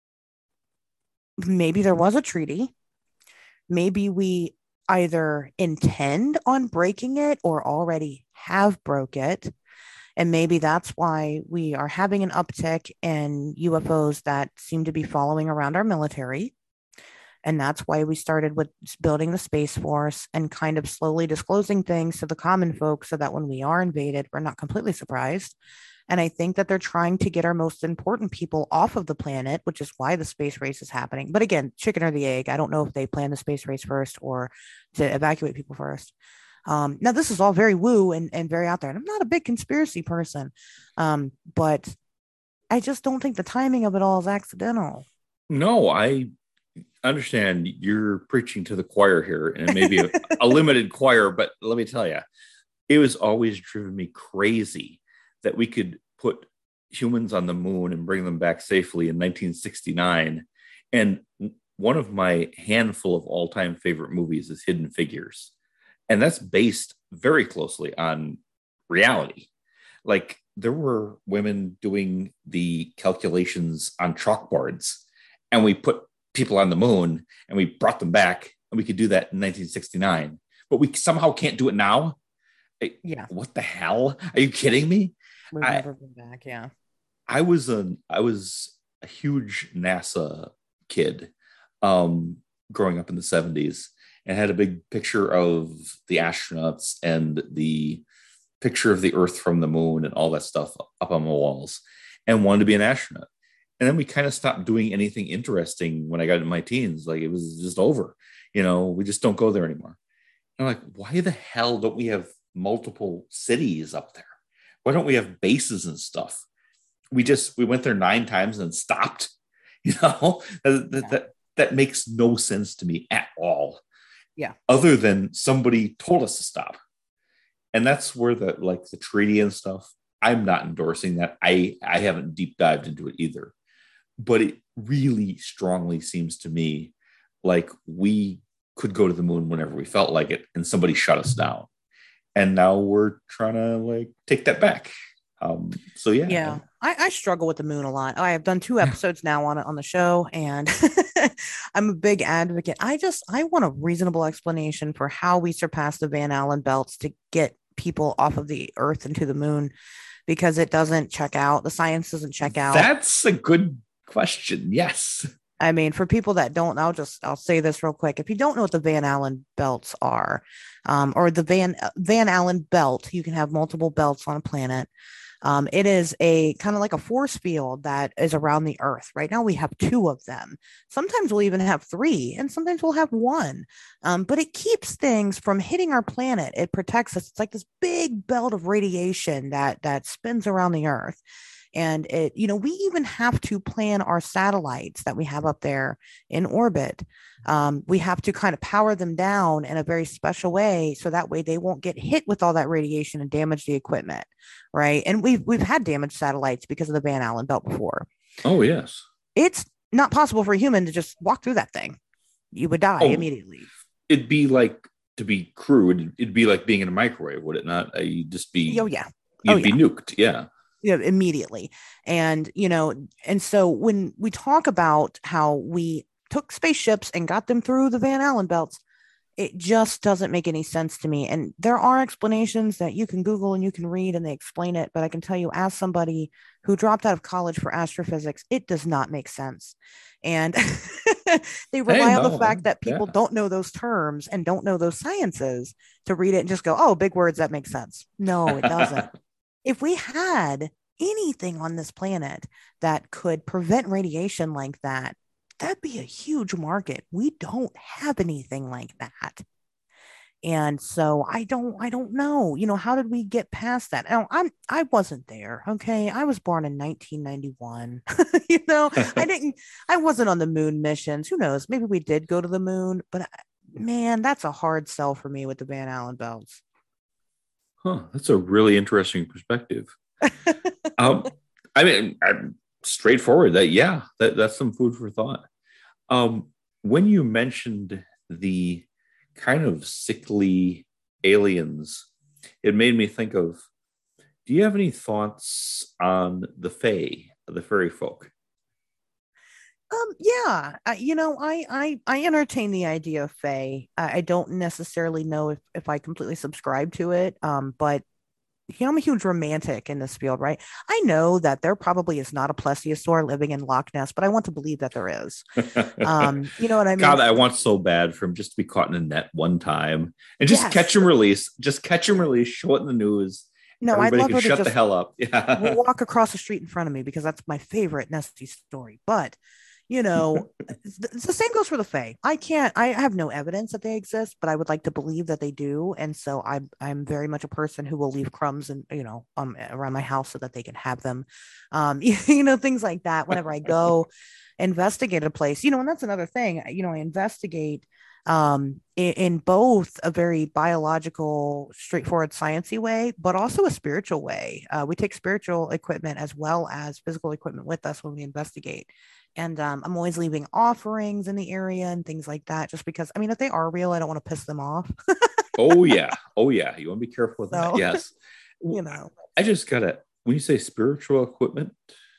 maybe there was a treaty. Maybe we either intend on breaking it or already have broke it. And maybe that's why we are having an uptick in U F Os that seem to be following around our military. And that's why we started with building the Space Force and kind of slowly disclosing things to the common folk so that when we are invaded, we're not completely surprised. And I think that they're trying to get our most important people off of the planet, which is why the space race is happening. But again, chicken or the egg, I don't know if they plan the space race first or to evacuate people first. Um, now, this is all very woo and, and very out there. And I'm not a big conspiracy person, um, but I just don't think the timing of it all is accidental. No, I understand you're preaching to the choir here, and it may be a, a limited choir, but let me tell you, it was always driven me crazy that we could put humans on the moon and bring them back safely in nineteen sixty-nine. And one of my handful of all-time favorite movies is Hidden Figures. And that's based very closely on reality. Like there were women doing the calculations on chalkboards, and we put people on the moon and we brought them back, and we could do that in nineteen sixty-nine, but we somehow can't do it now. Yeah. What the hell? Are you kidding me? We've I never been back. Yeah. I was a I was a huge NASA kid um, growing up in the seventies, and had a big picture of the astronauts and the picture of the Earth from the moon and all that stuff up on my walls, and wanted to be an astronaut. And then we kind of stopped doing anything interesting when I got in my teens. Like it was just over. You know, we just don't go there anymore. And I'm like, why the hell don't we have multiple cities up there? Why don't we have bases and stuff? We just we went there nine times and stopped. You know, that, that, that that makes no sense to me at all. Yeah. Other than somebody told us to stop. And that's where the like the treaty and stuff, I'm not endorsing that. I I haven't deep dived into it either. But it really strongly seems to me like we could go to the moon whenever we felt like it, and somebody shut us down. And now we're trying to like take that back. Um, so yeah. Yeah. I, I struggle with the moon a lot. I have done two episodes now on it on the show, and I'm a big advocate. I just I want a reasonable explanation for how we surpass the Van Allen belts to get people off of the Earth into the moon, because it doesn't check out. The science doesn't check out. That's a good question. Yes. I mean, for people that don't, I'll just I'll say this real quick. If you don't know what the Van Allen belts are, um, or the Van Van Allen belt, you can have multiple belts on a planet. Um, it is a kind of like a force field that is around the Earth. Right now, we have two of them. Sometimes we'll even have three, and sometimes we'll have one. Um, but it keeps things from hitting our planet. It protects us. It's like this big belt of radiation that that spins around the Earth. And it, you know, we even have to plan our satellites that we have up there in orbit. Um, we have to kind of power them down in a very special way, so that way they won't get hit with all that radiation and damage the equipment, right? And we've we've had damaged satellites because of the Van Allen belt before. Oh yes, it's not possible for a human to just walk through that thing. You would die oh, immediately. It'd be like, to be crude, it'd be like being in a microwave, would it not? You'd just be, oh yeah, you'd oh, be yeah. nuked, yeah. Yeah, immediately. And, you know, and so when we talk about how we took spaceships and got them through the Van Allen belts, it just doesn't make any sense to me. And there are explanations that you can Google and you can read, and they explain it. But I can tell you, as somebody who dropped out of college for astrophysics, it does not make sense. And they rely hey, no, on the fact that people yeah. don't know those terms and don't know those sciences to read it and just go, oh, big words, that makes sense. No, it doesn't. If we had anything on this planet that could prevent radiation like that, that'd be a huge market. We don't have anything like that. And so I don't, I don't know, you know, how did we get past that? Now, I'm, I wasn't there. Okay. I was born in nineteen ninety-one. you know, I didn't, I wasn't on the moon missions. Who knows? Maybe we did go to the moon, but man, that's a hard sell for me with the Van Allen belts. Huh, that's a really interesting perspective. um, I mean, I'm straightforward that, yeah, that, that's some food for thought. Um, when you mentioned the kind of sickly aliens, it made me think of, do you have any thoughts on the Fae, the fairy folk? Um, yeah, I, you know, I, I, I entertain the idea of Fae. I, I don't necessarily know if, if I completely subscribe to it. Um, but you know, I'm a huge romantic in this field, right? I know that there probably is not a plesiosaur living in Loch Ness, but I want to believe that there is. Um, you know what I mean? God, I want so bad for him just to be caught in a net one time and just yes. catch him release, just catch him release, show it in the news. No, Everybody I'd love her to shut just the hell up. Yeah. walk across the street in front of me, because that's my favorite Nessie story. But you know, the same goes for the Fae. I can't, I have no evidence that they exist, but I would like to believe that they do. And so I'm, I'm very much a person who will leave crumbs and, you know, um, around my house so that they can have them. Um, you, you know, things like that. Whenever I go investigate a place, you know, and that's another thing, you know, I investigate um, in, in both a very biological, straightforward, sciencey way, but also a spiritual way. Uh, we take spiritual equipment as well as physical equipment with us when we investigate. And um, I'm always leaving offerings in the area and things like that, just because, I mean, if they are real, I don't want to piss them off. Oh yeah. Oh yeah. You want to be careful with that. So, Yes. you know, I just gotta, when you say spiritual equipment,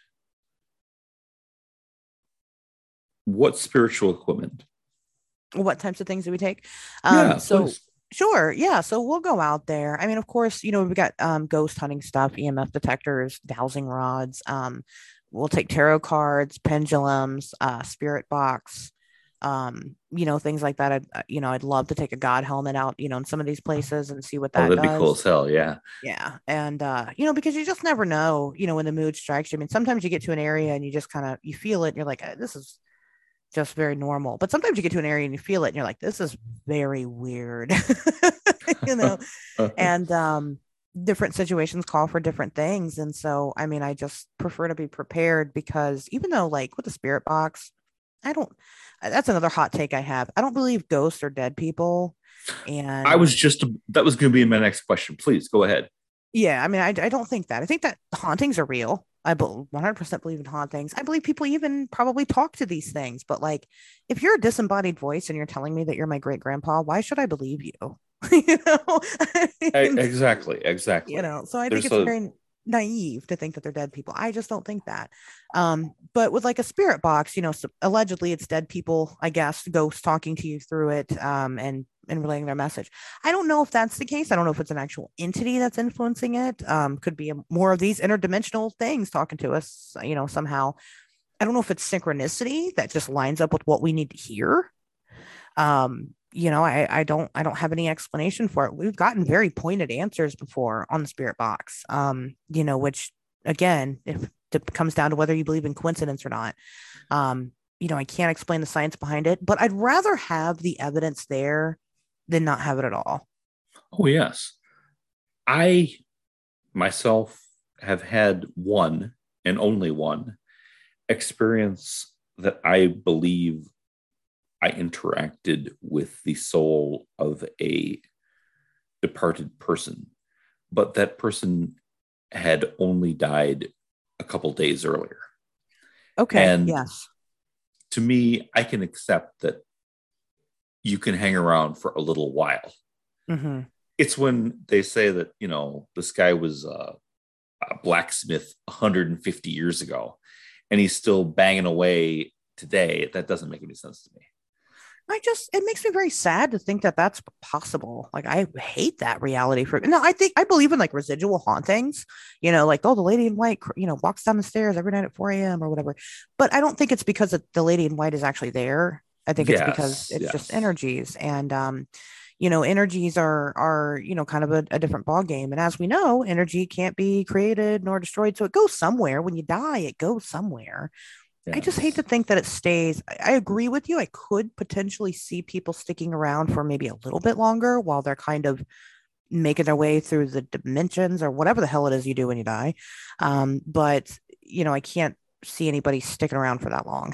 what spiritual equipment? what types of things do we take? Um, Yeah, so please. sure, yeah. So we'll go out there. I mean, of course, you know, we've got um ghost hunting stuff, E M F detectors, dowsing rods. Um, we'll take tarot cards, pendulums, uh, spirit box, um, you know, things like that. I'd, uh, you know, I'd love to take a god helmet out, you know, in some of these places and see what Oh, that that'd be cool does. as hell. Yeah. Yeah. And uh, you know, because you just never know, you know, when the mood strikes you. I mean, sometimes you get to an area and you just kind of you feel it and you're like, "Uh, this is just very normal." But sometimes you get to an area and you feel it and you're like, this is very weird. You know, and um different situations call for different things. And so, I mean, I just prefer to be prepared because even though, like, with the spirit box, I don't, that's another hot take I have. I don't believe ghosts are dead people. I was And just, that was going to be my next question. Please go ahead. yeah, I mean, I, I don't think that. I think that hauntings are real. I one hundred percent believe in hauntings. I believe people even probably talk to these things. But like, if you're a disembodied voice and you're telling me that you're my great grandpa, why should I believe you? You know, I I, mean, exactly. you Exactly. know, so I think There's it's a, very naive to think that they're dead people. I just don't think that. Um, but with like a spirit box, you know, so allegedly it's dead people, I guess, ghosts talking to you through it, um, and and relaying their message. I don't know if that's the case. I don't know if it's an actual entity that's influencing it. Um, could be a, more of these interdimensional things talking to us, you know, somehow. I don't know if it's synchronicity that just lines up with what we need to hear. Um, you know, I, I don't I don't have any explanation for it. We've gotten very pointed answers before on the spirit box. Um, you know, which again, if it comes down to whether you believe in coincidence or not. Um, you know, I can't explain the science behind it, but I'd rather have the evidence there than not have it at all. oh, yes. I myself have had one and only one experience that I believe I interacted with the soul of a departed person, but that person had only died a couple days earlier. Okay. And Yes. to me, I can accept that you can hang around for a little while. Mm-hmm. It's when they say that, you know, this guy was uh, a blacksmith one hundred fifty years ago and he's still banging away today. That doesn't make any sense to me. I just, it makes me very sad to think that that's possible. Like, I hate that reality for, no, I think I believe in like residual hauntings, you know, like, oh, the lady in white, you know, walks down the stairs every night at four a m or whatever. But I don't think it's because the lady in white is actually there. I think it's because Yes, it's just yes. energies. And, um, you know, energies are, are, you know, kind of a, a different ball game. And as we know, energy can't be created nor destroyed. So it goes somewhere. When you die, it goes somewhere. I just hate to Yes. think that it stays. I, I agree with you. I could potentially see people sticking around for maybe a little bit longer while they're kind of making their way through the dimensions or whatever the hell it is you do when you die. Um, but you know, I can't see anybody sticking around for that long.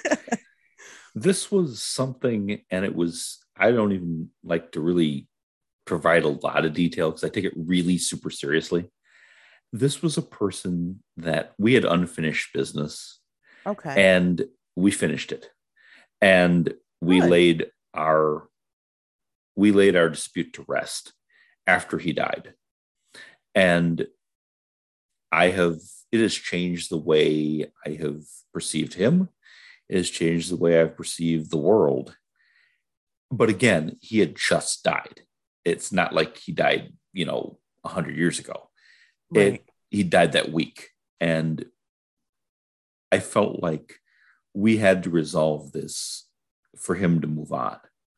This was something, and it was, I don't even like to really provide a lot of detail because I take it really super seriously. This was a person that we had unfinished business Okay. and we finished it. And we Good. laid our we laid our dispute to rest after he died. And I have it has changed the way I have perceived him. It has changed the way I've perceived the world. But again, he had just died. It's not like he died, you know, a hundred years ago. Right. It He died that week, and I felt like we had to resolve this for him to move on.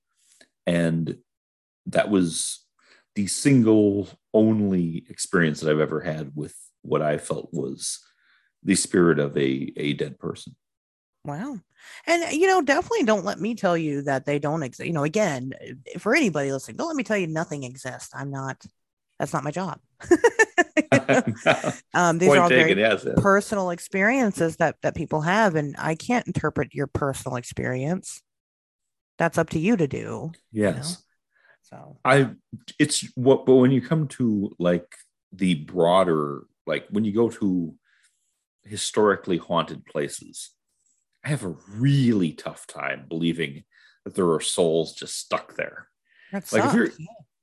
And that was the single only experience that I've ever had with what I felt was the spirit of a, a dead person. Wow. And, you know, definitely don't let me tell you that they don't exist. You know, again, for anybody listening, don't let me tell you nothing exists. I'm not, that's not my job. You know? Um, these are Point all taken. very Yes, yes. personal experiences that that people have, and I can't interpret your personal experience. That's up to you to do, you know. Yes. So, I, it's what, but when you come to like the broader, like when you go to historically haunted places, I have a really tough time believing that there are souls just stuck there. that Like if you're sucks. Yeah.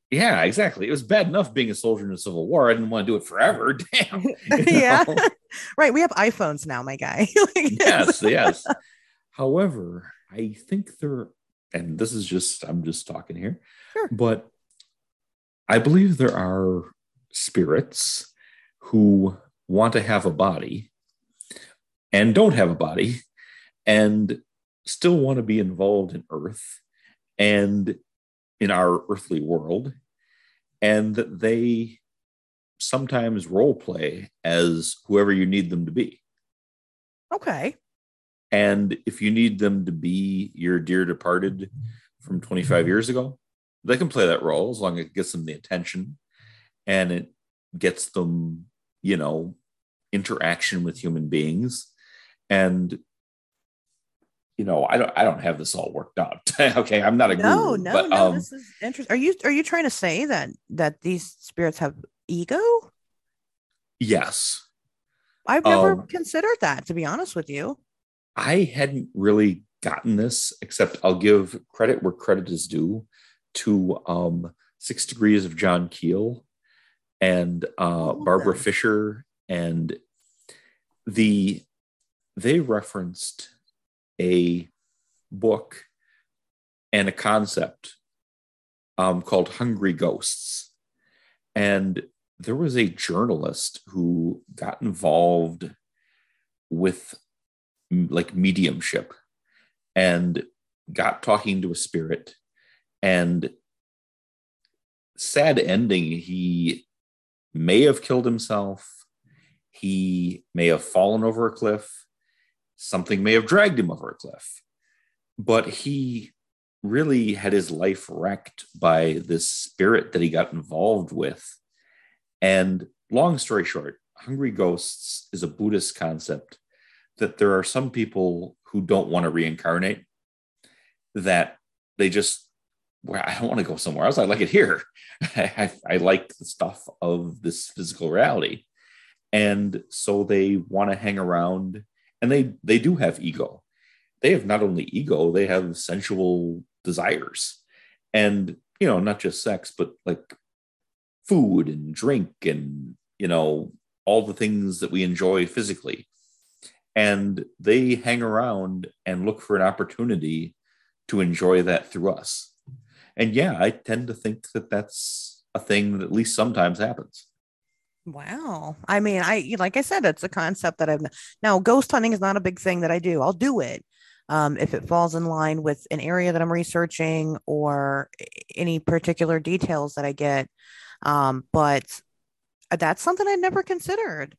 Yeah, exactly. It was bad enough being a soldier in the Civil War. I didn't want to do it forever. Damn. You Yeah. know? Right. We have iPhones now, my guy. Yes, yes. However, I think there, and this is just, I'm just talking here, Sure. but I believe there are spirits who want to have a body and don't have a body and still want to be involved in Earth and in our earthly world, and that they sometimes role play as whoever you need them to be. Okay. And if you need them to be your dear departed from twenty-five years ago, they can play that role as long as it gets them the attention and it gets them, you know, interaction with human beings. And, you know, I don't I don't have this all worked out. Okay, I'm not a No, guru, no, but no. um This is interesting. Are you are you trying to say that that these spirits have ego? yes. I've never Um considered that, to be honest with you. I hadn't really gotten this, except I'll give credit where credit is due to um Six Degrees of John Keel and I uh, love Barbara them. Fisher, and the they referenced a book and a concept um, called Hungry Ghosts, and there was a journalist who got involved with like mediumship and got talking to a spirit, and sad ending, he may have killed himself. He may have fallen over a cliff. Something may have dragged him over a cliff. But he really had his life wrecked by this spirit that he got involved with. And long story short, Hungry Ghosts is a Buddhist concept that there are some people who don't want to reincarnate, that they just, well, I don't want to go somewhere else. I like it here. I, I like the stuff of this physical reality. And so they want to hang around, and they they do have ego. They have not only ego, they have sensual desires. And, you know, not just sex, but like food and drink and, you know, all the things that we enjoy physically. And they hang around and look for an opportunity to enjoy that through us. And yeah, I tend to think that that's a thing that at least sometimes happens. Wow. I mean, I like I said, it's a concept that I've now ghost hunting is not a big thing that I do. I'll do it um, if it falls in line with an area that I'm researching or any particular details that I get. Um, but that's something I'd never considered.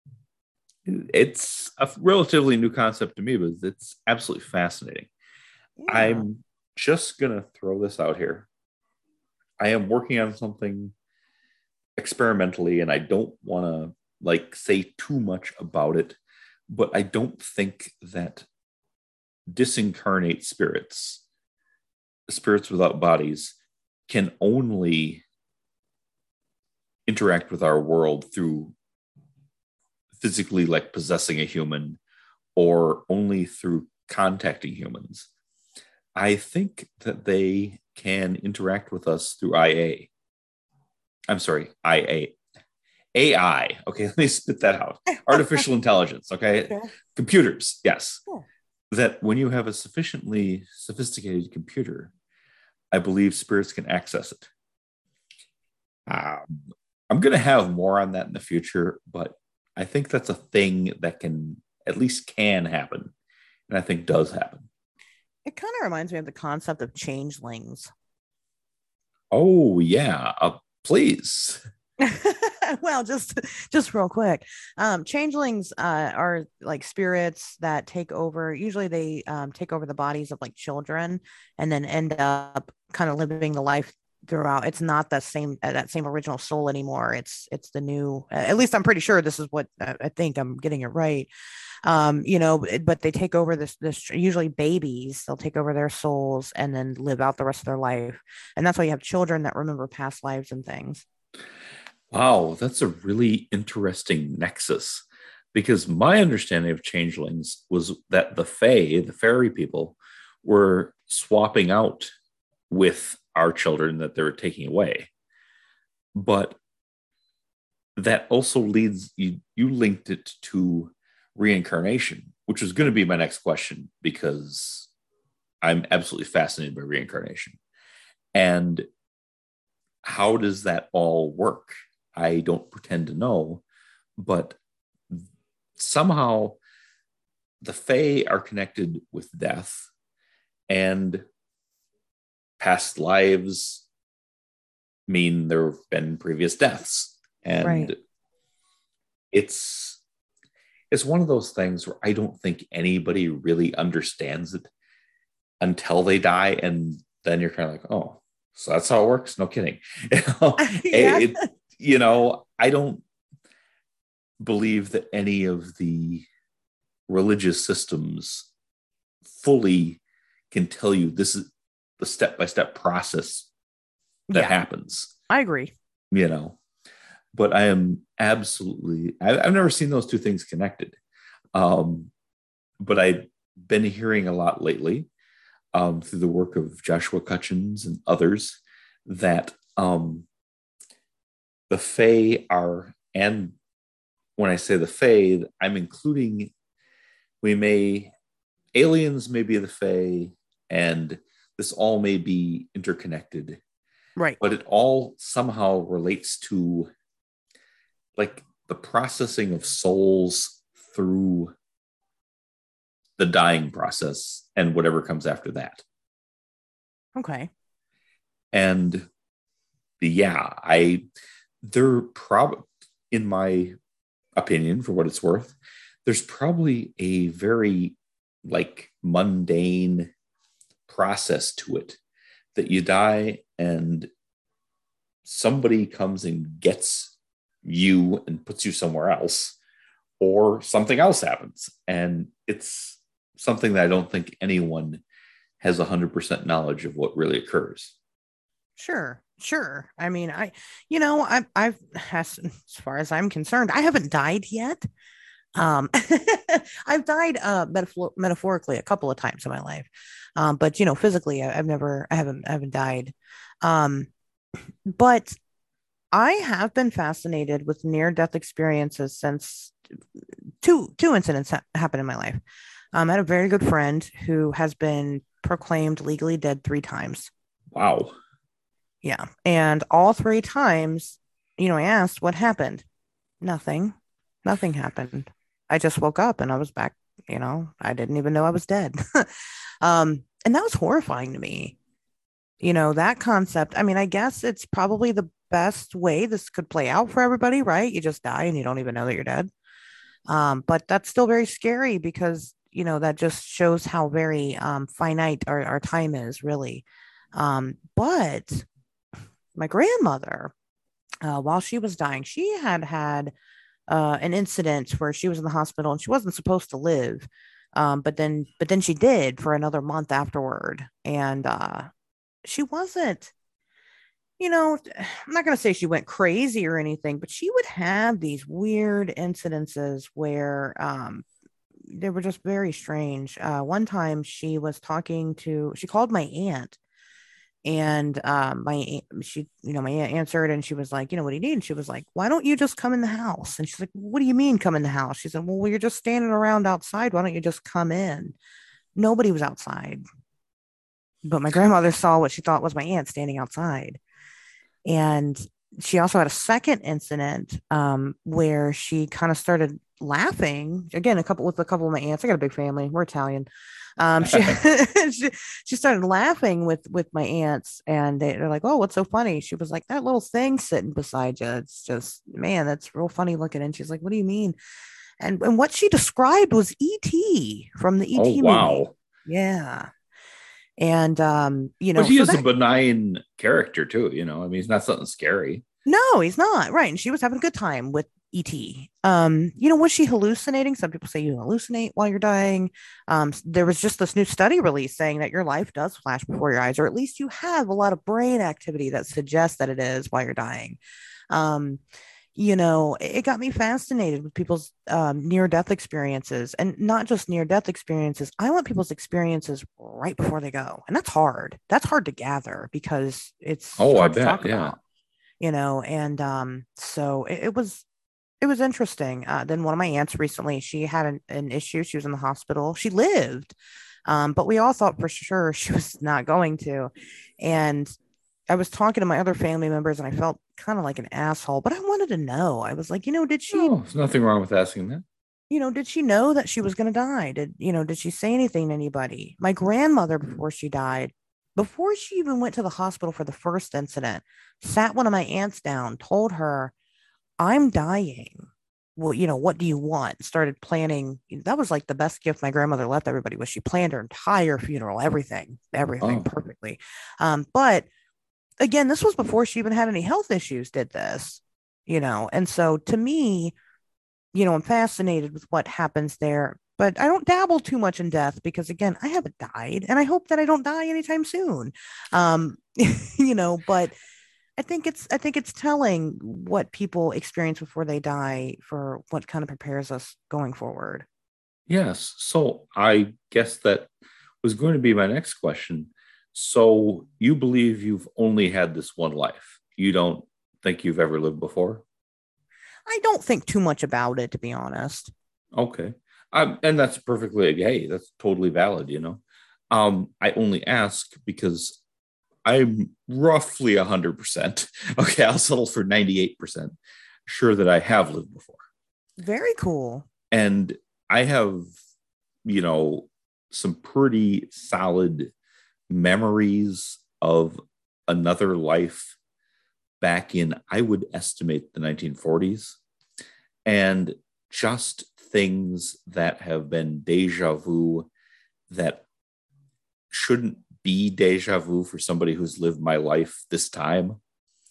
It's a relatively new concept to me, but it's absolutely fascinating. Yeah. I'm just going to throw this out here. I am working on something experimentally, and I don't want to like say too much about it, but I don't think that disincarnate spirits, spirits without bodies, can only interact with our world through physically like possessing a human or only through contacting humans. I think that they can interact with us through I A. I'm sorry, I A. A I. Okay, let me spit that out. Artificial intelligence. Okay. Sure. Computers. Yes. Sure. That when you have a sufficiently sophisticated computer, I believe spirits can access it. Um, I'm going to have more on that in the future, but I think that's a thing that can, at least can happen. And I think does happen. It kind of reminds me of the concept of changelings. Oh, yeah. Uh, please. Well, just just real quick, um changelings uh are like spirits that take over. Usually they um take over the bodies of like children and then end up kind of living the life throughout. It's not that same uh, that same original soul anymore. It's it's the new, at least I'm pretty sure this is what uh, I think I'm getting it right. Um you know, but they take over this this usually babies. They'll take over their souls and then live out the rest of their life, and that's why you have children that remember past lives and things. Wow, that's a really interesting nexus, because my understanding of changelings was that the Fae, the fairy people, were swapping out with our children that they were taking away. But that also leads you, you linked it to reincarnation, which was going to be my next question because I'm absolutely fascinated by reincarnation. And how does that all work? I don't pretend to know, but somehow the Fae are connected with death and past lives mean there have been previous deaths. And Right. it's it's one of those things where I don't think anybody really understands it until they die. And then you're kind of like, oh, so that's how it works. No kidding. You know, Yeah. it, you know, I don't believe that any of the religious systems fully can tell you this is the step-by-step process that Yeah. happens, I agree. you know. But I am absolutely, I, I've never seen those two things connected. Um, but I've been hearing a lot lately um, through the work of Joshua Cutchins and others that um, the Fae are, and when I say the Fae, I'm including, we may, aliens may be the Fae, and this all may be interconnected, Right. but it all somehow relates to like the processing of souls through the dying process and whatever comes after that. Okay. And yeah, I, they're probably, in my opinion, for what it's worth, there's probably a very like mundane process to it that you die and somebody comes and gets you and puts you somewhere else, or something else happens. And it's something that I don't think anyone has one hundred percent knowledge of what really occurs. Sure. Sure. I mean, I, you know, I, I've, as, as far as I'm concerned, I haven't died yet. Um, I've died uh, metaphor- metaphorically a couple of times in my life, um, but you know, physically, I, I've never, I haven't, I haven't died. Um, but I have been fascinated with near-death experiences since two two incidents ha- happened in my life. Um, I had a very good friend who has been proclaimed legally dead three times. Wow. Yeah, and all three times, you know, I asked what happened. Nothing. Nothing happened. I just woke up and I was back. You know, I didn't even know I was dead. um, and that was horrifying to me. You know, that concept. I mean, I guess it's probably the best way this could play out for everybody, right? You just die and you don't even know that you're dead. Um, but that's still very scary because, you know, that just shows how very um, finite our, our time is, really. Um, but my grandmother, uh, while she was dying, she had had uh, an incident where she was in the hospital and she wasn't supposed to live. Um, but then, but then she did for another month afterward, and uh, she wasn't, you know, I'm not going to say she went crazy or anything, but she would have these weird incidences where um, they were just very strange. Uh, one time she was talking to, she called my aunt, and um, my she, you know, my aunt answered, and she was like, you know, what do you need? And she was like, why don't you just come in the house? And she's like, what do you mean come in the house? She said, well, you're just standing around outside. Why don't you just come in? Nobody was outside, but my grandmother saw what she thought was my aunt standing outside. And she also had a second incident um, where she kind of started laughing again, a couple with a couple of my aunts. I got a big family. We're Italian. Um, she, she she started laughing with with my aunts, and they, they're like, "Oh, what's so funny?" She was like, "That little thing sitting beside you. It's just, man, that's real funny looking." And she's like, "What do you mean?" And and what she described was E T from the Oh, E T movie. wow. Yeah, and um, you But know, he so is a that benign character too, you know. I mean, he's not something scary. no, he's not. Right. And she was having a good time with E T. Um, you know, was she hallucinating? Some people say you hallucinate while you're dying. Um, there was just this new study released saying that your life does flash before your eyes, or at least you have a lot of brain activity that suggests that it is while you're dying. Um, you know, it got me fascinated with people's um, near death experiences, and not just near death experiences. I want people's experiences right before they go. And that's hard. That's hard to gather because it's Oh, I hard to bet. talk Yeah. about. you know, and um, so it, it was it was interesting. Uh, then one of my aunts recently, she had an, an issue. She was in the hospital. She lived, um, but we all thought for sure she was not going to. And I was talking to my other family members, and I felt kind of like an asshole. But I wanted to know. I was like, you know, did she, No, there's nothing wrong with asking that. you know, did she know that she was going to die? Did you know? Did she say anything to anybody? My grandmother, before she died, before she even went to the hospital for the first incident, sat one of my aunts down, told her, I'm dying. Well, you know, what do you want? Started planning. That was like the best gift my grandmother left everybody was she planned her entire funeral, everything, everything Oh, perfectly. Um, but again, this was before she even had any health issues, did this, you know. And so to me, you know, I'm fascinated with what happens there. But I don't dabble too much in death because again, I haven't died and I hope that I don't die anytime soon. Um, you know, but I think it's I think it's telling what people experience before they die for what kind of prepares us going forward. yes. So I guess that was going to be my next question. So you believe you've only had this one life? You don't think you've ever lived before? I don't think too much about it, to be honest. Okay. Um, and that's perfectly, hey, that's totally valid, you know. Um, I only ask because I'm roughly one hundred percent. Okay, I'll settle for ninety-eight percent sure that I have lived before. Very cool. And I have, you know, some pretty solid memories of another life back in, I would estimate, the nineteen forties. And just things that have been deja vu that shouldn't be deja vu for somebody who's lived my life this time.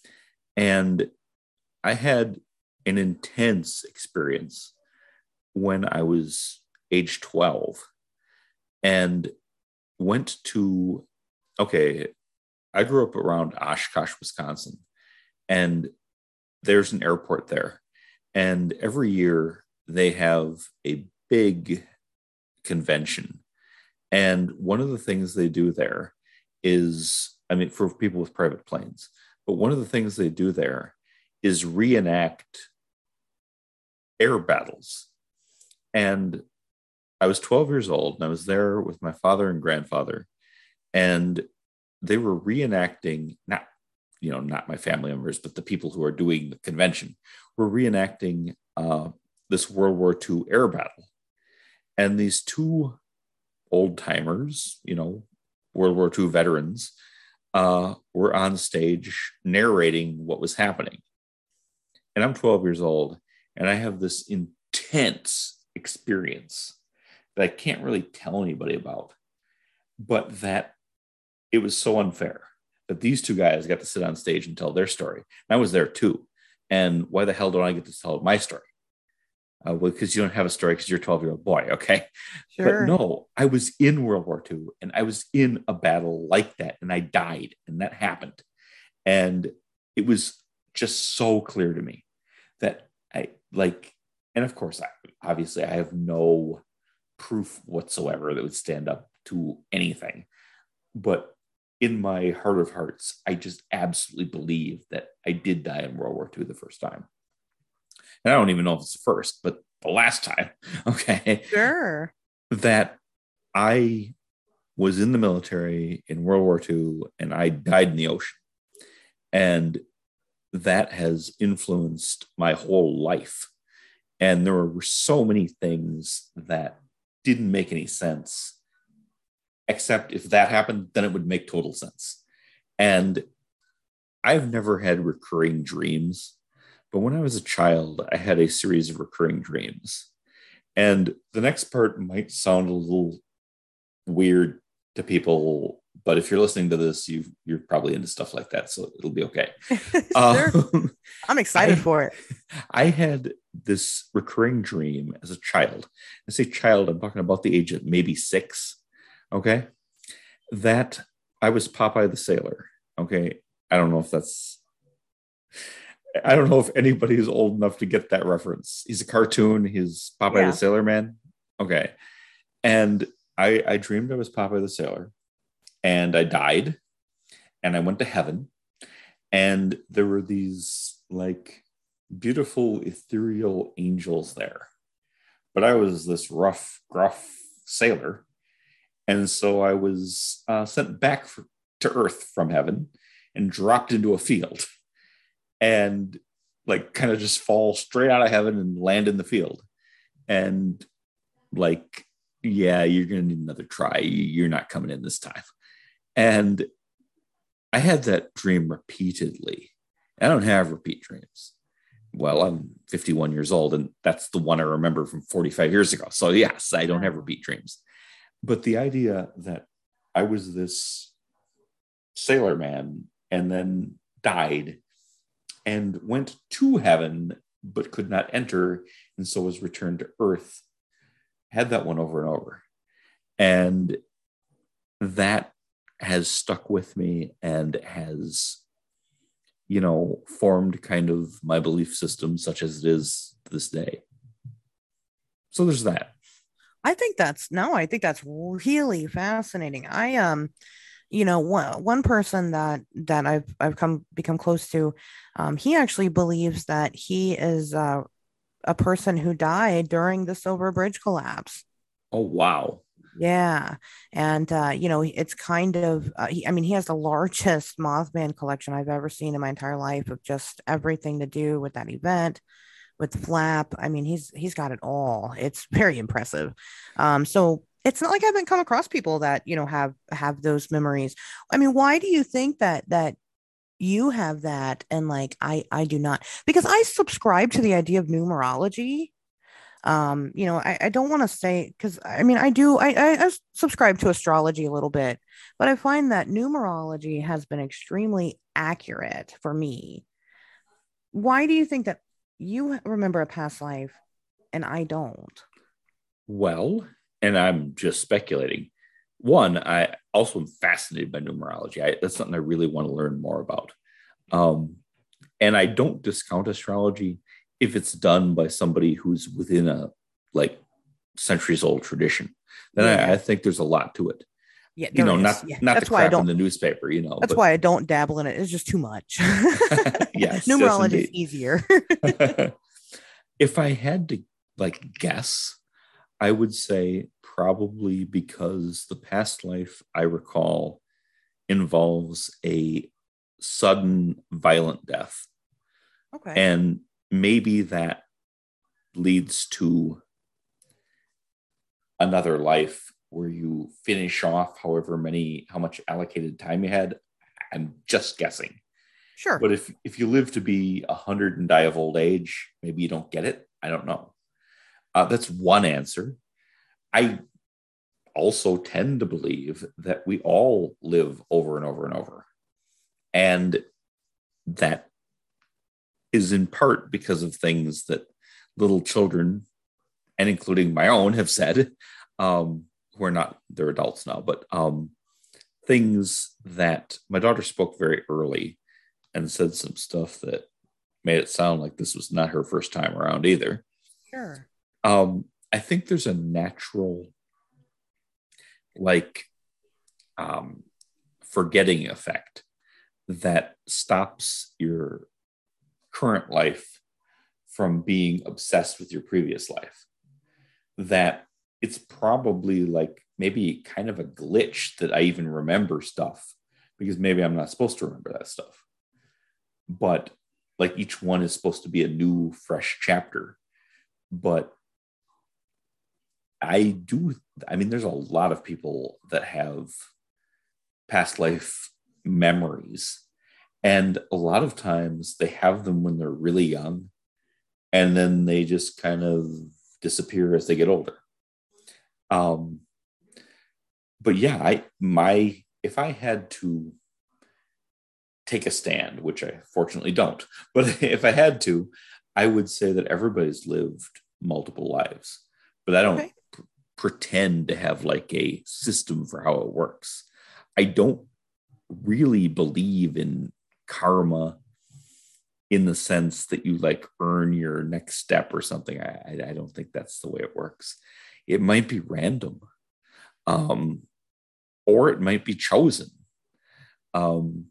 And I had an intense experience when I was age twelve and went to, okay, I grew up around Oshkosh, Wisconsin, and there's an airport there. And every year they have a big convention. And one of the things they do there is, I mean, for people with private planes, but one of the things they do there is reenact air battles. And I was twelve years old and I was there with my father and grandfather, and they were reenacting, not, you know, not my family members, but the people who are doing the convention were reenacting uh, this World War two air battle. And these two old timers, you know, World War two veterans, uh, were on stage narrating what was happening. And I'm twelve years old, and I have this intense experience that I can't really tell anybody about, but that it was so unfair that these two guys got to sit on stage and tell their story. And I was there too. And why the hell don't I get to tell my story? Uh, well, because you don't have a story because you're a twelve year old boy. Okay. But Sure. no, I was in World War two and I was in a battle like that and I died and that happened. And it was just so clear to me that I like, and of course, I, obviously, I have no proof whatsoever that would stand up to anything. But in my heart of hearts, I just absolutely believe that I did die in World War two the first time. And I don't even know if it's the first, but the last time, okay, Sure. that I was in the military in World War two and I died in the ocean. And that has influenced my whole life. And there were so many things that didn't make any sense, except if that happened, then it would make total sense. And I've never had recurring dreams, but when I was a child, I had a series of recurring dreams. And the next part might sound a little weird to people, but if you're listening to this, you you're probably into stuff like that, so it'll be okay. Sure. Um, I'm excited I for it. I had this recurring dream as a child. I say child, I'm talking about the age of maybe six. Okay, that I was Popeye the Sailor. Okay, I don't know if that's. I don't know if anybody is old enough to get that reference. He's a cartoon. He's Popeye the Yeah. Sailor Man. Okay, and I I dreamed I was Popeye the Sailor, and I died, and I went to heaven, And there were these like beautiful ethereal angels there. But I was this rough, gruff sailor. And so I was uh, sent back for, to Earth from heaven and dropped into a field and like kind of just fall straight out of heaven and land in the field. And like, yeah, you're going to need another try. You're not coming in this time. And I had that dream repeatedly. I don't have repeat dreams. Well, I'm fifty-one years old, and that's the one I remember from forty-five years ago. So yes, I don't have repeat dreams. But the idea that I was this sailor man and then died and went to heaven, but could not enter, and so was returned to Earth, had that one over and over. And that has stuck with me and has, you know, formed kind of my belief system, such as it is to this day. So there's that. I think that's no, I think that's really fascinating. I um, you know, one one person that that I've I've come become close to, um, he actually believes that he is uh, a person who died during the Silver Bridge collapse. Oh, wow. Yeah. And, uh, you know, it's kind of, uh, he, I mean, he has the largest Mothman collection I've ever seen in my entire life of just everything to do with that event, with Flap. I mean, he's, he's got it all. It's very impressive. Um, so it's not like I haven't come across people that, you know, have, have those memories. I mean, why do you think that, that you have that and like, I, I do not? Because I subscribe to the idea of numerology. Um you know, i, I don't want to say, because I mean I do I, I I subscribe to astrology a little bit, but I find that numerology has been extremely accurate for me. Why do you think that you remember a past life and I don't? Well, and I'm just speculating. One, I also am fascinated by numerology. I, that's something I really want to learn more about. Um, and I don't discount astrology if it's done by somebody who's within a like centuries old tradition. Then I, Yeah, I think there's a lot to it. yeah, You there know, is. not Yeah, not the that's why I crap in don't the newspaper. You know, that's but why I don't dabble in it. It's just too much. yes, yes, Numerology is indeed. easier. If I had to like guess, I would say probably because the past life I recall involves a sudden violent death. Okay. And maybe that leads to another life where you finish off however many, how much allocated time you had. I'm just guessing. Sure. But if, if you live to be a hundred and die of old age, maybe you don't get it. I don't know. Uh, that's one answer. I also tend to believe that we all live over and over and over. And that is in part because of things that little children, and including my own, have said, um, who are not, they're adults now, but um, things that my daughter spoke very early and said some stuff that made it sound like this was not her first time around either. Sure. Um, I think there's a natural, like, um, forgetting effect that stops your current life from being obsessed with your previous life. That it's probably like maybe kind of a glitch that I even remember stuff because maybe I'm not supposed to remember that stuff. But like each one is supposed to be a new, fresh chapter. But I do, I mean, there's a lot of people that have past life memories. And a lot of times they have them when they're really young, and then they just kind of disappear as they get older. Um, but yeah, I my if I had to take a stand, which I fortunately don't, but if I had to, I would say that everybody's lived multiple lives, but I don't Okay. pr- pretend to have like a system for how it works. I don't really believe in karma in the sense that you like earn your next step or something. I, I don't think that's the way it works. It might be random, um, or it might be chosen. Um,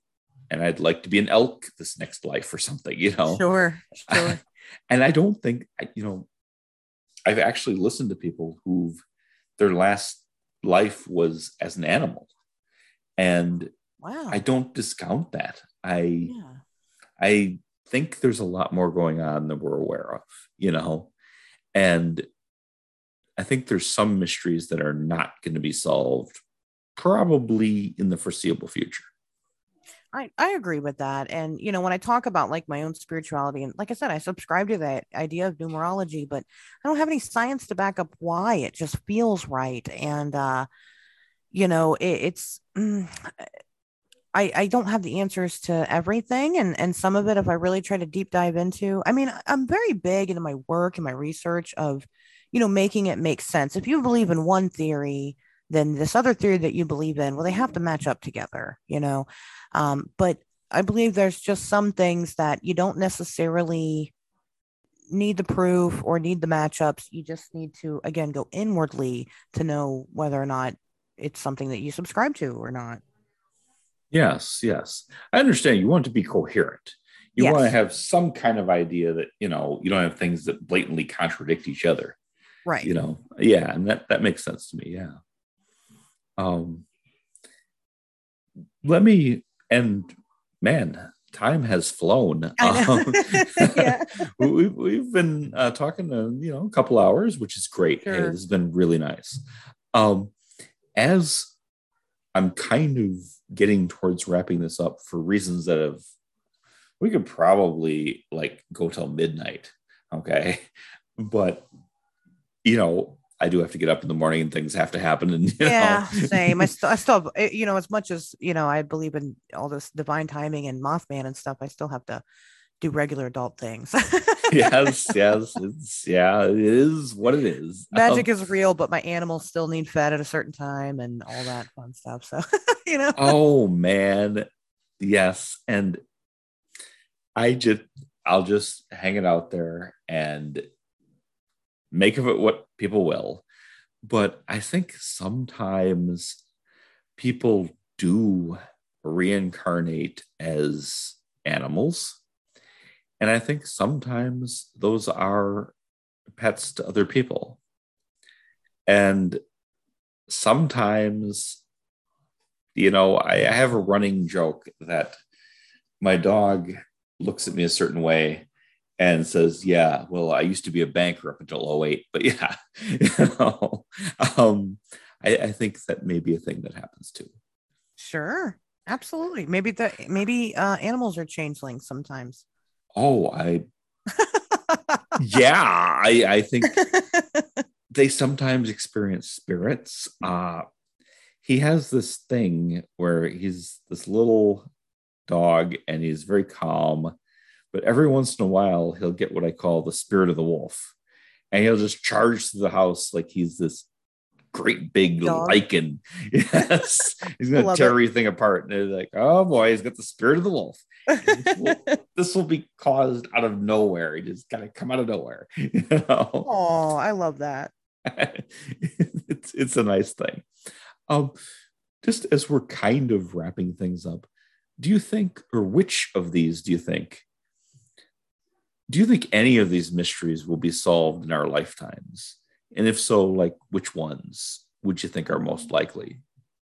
and I'd like to be an elk this next life or something, you know. Sure, sure. And I don't think, you know, I've actually listened to people who've their last life was as an animal, and Wow. I don't discount that. I Yeah. I think there's a lot more going on than we're aware of, you know, and I think there's some mysteries that are not going to be solved probably in the foreseeable future. I, I agree with that. And, you know, when I talk about like my own spirituality, and like I said, I subscribe to that idea of numerology, but I don't have any science to back up why it just feels right. And, uh, you know, it, it's, mm, I, I don't have the answers to everything. And, and some of it, if I really try to deep dive into, I mean, I'm very big into my work and my research of, you know, making it make sense. If you believe in one theory, then this other theory that you believe in, well, they have to match up together, you know. Um, but I believe there's just some things that you don't necessarily need the proof or need the matchups. You just need to, again, go inwardly to know whether or not it's something that you subscribe to or not. Yes, yes. I understand you want to be coherent. You want to Yes, have some kind of idea that, you know, you don't have things that blatantly contradict each other, right. you know. Yeah, and that that makes sense to me. Yeah. Um let me and man, time has flown. I Um, know. Yeah, we, we've been uh, talking to, you know, a couple hours, which is great. Hey, this sure. has been really nice. Um, as I'm kind of getting towards wrapping this up for reasons that have, we could probably like go till midnight. Okay. But, you know, I do have to get up in the morning and things have to happen. And, you know, Yeah, same. I still, I still, have, eh, you know, as much as, you know, I believe in all this divine timing and Mothman and stuff, I still have to do regular adult things. yes, yes. It's, yeah, it is what it is. Magic Um, is real, but my animals still need fed at a certain time and all that fun stuff. So, you know, oh, man. Yes. And I just, I'll just hang it out there and make of it what people will. But I think sometimes people do reincarnate as animals. And I think sometimes those are pets to other people. And sometimes, you know, I, I have a running joke that my dog looks at me a certain way and says, yeah, well, I used to be a banker up until oh eight, but yeah, you know, um, I, I think that may be a thing that happens too. sure, absolutely. Maybe the maybe uh, animals are changelings sometimes. Oh, I, yeah, I, I think they sometimes experience spirits. Uh, he has this thing where he's this little dog and he's very calm, but every once in a while he'll get what I call the spirit of the wolf, and he'll just charge through the house like he's this great big Dog, lichen. Yes, he's I gonna love tear it. everything apart, and they're like, "Oh boy, he's got the spirit of the wolf." And this will this will be caused out of nowhere. He just gotta come out of nowhere. You know, Oh, I love that. it's it's a nice thing. Um, just as we're kind of wrapping things up, do you think, or which of these do you think? Do you think any of these mysteries will be solved in our lifetimes? And if so, like which ones would you think are most likely?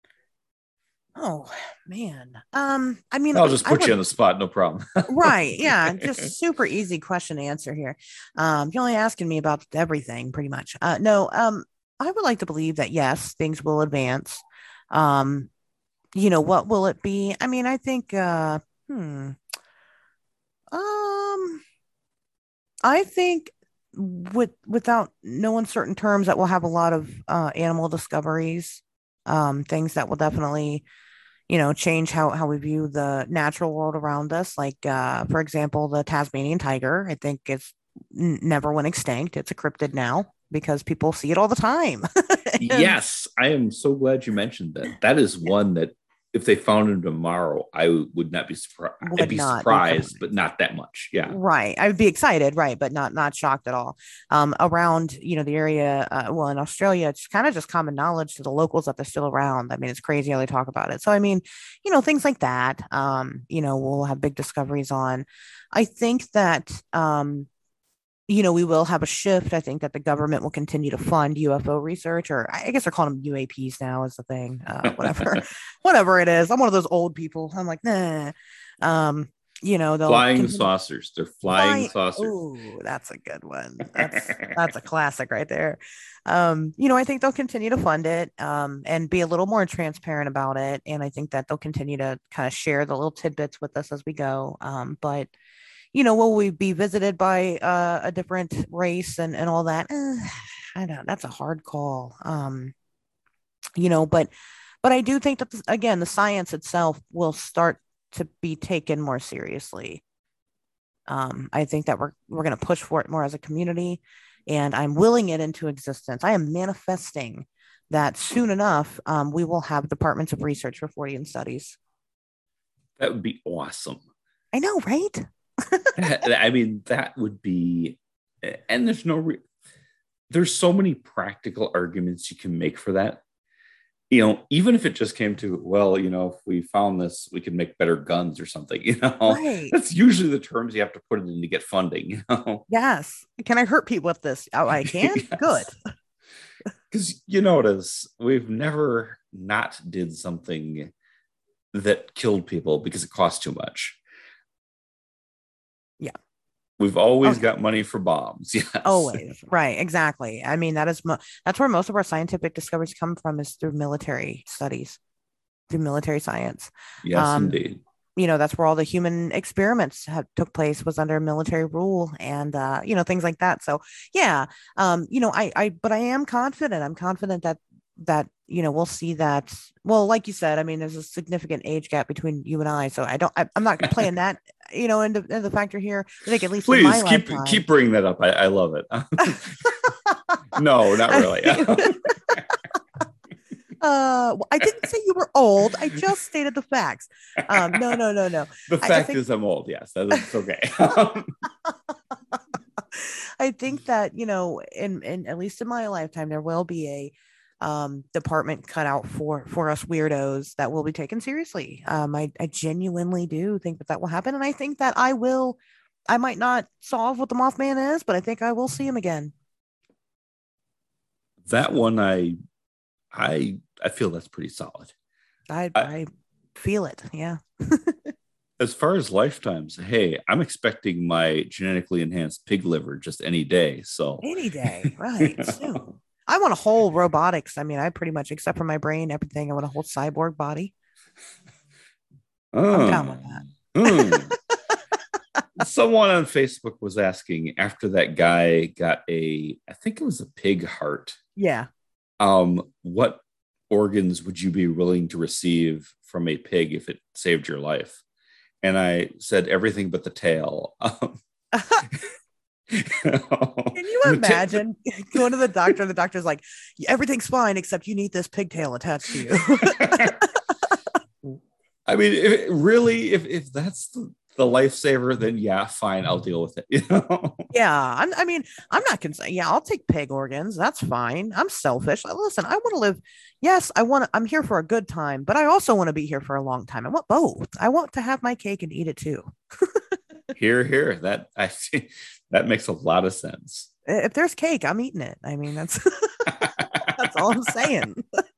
Oh man. Um, I mean, I'll just I put you on would. the spot, no problem. Right. Yeah. Just super easy question to answer here. Um, you're only asking me about everything pretty much. Uh, no, um, I would like to believe that yes, things will advance. Um, you know, what will it be? I mean, I think, uh, hmm, um, I think with without no uncertain terms that we'll have a lot of uh, animal discoveries, um, things that will definitely you know, change how, how we view the natural world around us. Like, uh, for example, the Tasmanian tiger, I think it's n- never went extinct. It's a cryptid now because people see it all the time. And Yes, I am so glad you mentioned that. That is one that if they found him tomorrow, I would not be surprised. I'd Would be not be surprised, surprised. but not that much. Yeah. Right. I would be excited, right, but not not shocked at all. Um, around, you know, the area, uh, well, in Australia, it's kind of just common knowledge to the locals that they're still around. I mean, it's crazy how they talk about it. So, I mean, you know, things like that, um, you know, we'll have big discoveries on. I think that, um, you know, we will have a shift. I think that the government will continue to fund U F O research, or I guess they're calling them U A Ps now is the thing, uh, whatever, whatever it is. I'm one of those old people. I'm like, nah. Um, you know, they'll Flying continue saucers. They're flying flying. saucers. Oh, that's a good one. That's that's a classic right there. Um, you know, I think they'll continue to fund it, um, and be a little more transparent about it. And I think that they'll continue to kind of share the little tidbits with us as we go. Um, but you know, will we be visited by uh, a different race and, and all that? Eh, I don't, that's a hard call. Um, you know, but, but I do think that, this, again, the science itself will start to be taken more seriously. Um, I think that we're, we're going to push for it more as a community, and I'm willing it into existence. I am manifesting that soon enough, um, we will have departments of research for Fortean studies. That would be awesome. I know, right? I mean, that would be, and there's no, re- there's so many practical arguments you can make for that. You know, even if it just came to, well, you know, if we found this, we could make better guns or something, you know, Right. that's usually the terms you have to put it in to get funding, you know? Yes. Can I hurt people with this? Oh, I can? Yes. Good. Because you notice we've never not did something that killed people because it cost too much. Yeah. We've always Oh, got money for bombs. Yes. always. Right. Exactly. I mean, that is, mo- that's where most of our scientific discoveries come from, is through military studies, through military science. Yes, Um, indeed. you know, that's where all the human experiments have took place, was under military rule, and, uh, you know, things like that. So yeah, um, you know, I, I, but I am confident. I'm confident that, that, you know, we'll see that. Well, like you said, I mean, there's a significant age gap between you and I. So I don't, I, I'm not playing that, you know, into, into the factor here. I think at least in my Please keep lifetime. keep bringing that up. I, I love it. No, not really. I mean, uh, well, I didn't say you were old. I just stated the facts. Um, no, no, no, no. The I, I fact think is, I'm old. Yes, that is okay. I think that, you know, in, in at least in my lifetime, there will be a um, department cut out for for us weirdos that will be taken seriously. Um, I, I genuinely do think that that will happen, and I think that I will. I might not solve what the Mothman is, but I think I will see him again. That one, I I I feel that's pretty solid. I I, I feel it. Yeah. as far as lifetimes, hey, I'm expecting my genetically enhanced pig liver just any day. So Any day, right? Soon. I want a whole robotics. I mean, I pretty much, except for my brain, everything. I want a whole cyborg body. I'm down with uh, that. hmm. Someone on Facebook was asking, after that guy got a, I think it was a pig heart. Yeah. Um, what organs would you be willing to receive from a pig if it saved your life? And I said everything but the tail. Um, Can you the ta- imagine going to the doctor? The doctor's like, everything's fine except you need this pigtail attached to you. I mean, if, really, if if that's the, the lifesaver, then yeah, fine, I'll deal with it. You know? Yeah, I'm, I mean, I'm not concerned. Yeah, I'll take pig organs. That's fine. I'm selfish. Listen, I want to live. Yes, I want to. I'm here for a good time, but I also want to be here for a long time. I want both. I want to have my cake and eat it too. Here, here. That I see. That makes a lot of sense. If there's cake, I'm eating it. I mean, that's that's all I'm saying.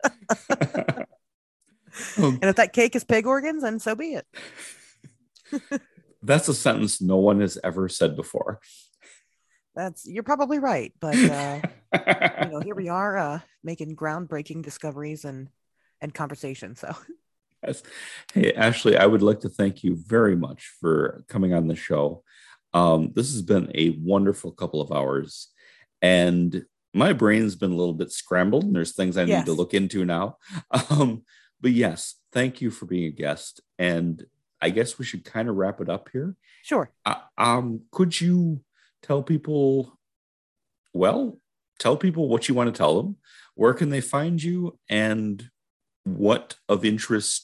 Um, And if that cake is pig organs, then so be it. that's a sentence no one has ever said before. That's You're probably right, but uh, you know, here we are uh, making groundbreaking discoveries and and conversation. So Yes. Hey, Ashley, I would like to thank you very much for coming on the show. Um, this has been a wonderful couple of hours, and my brain's been a little bit scrambled, and there's things I need to yes, look into now. Um, but yes, thank you for being a guest. And I guess we should kind of wrap it up here. sure. Uh, um, could you tell people, well, tell people what you want to tell them? Where can they find you? And what of interest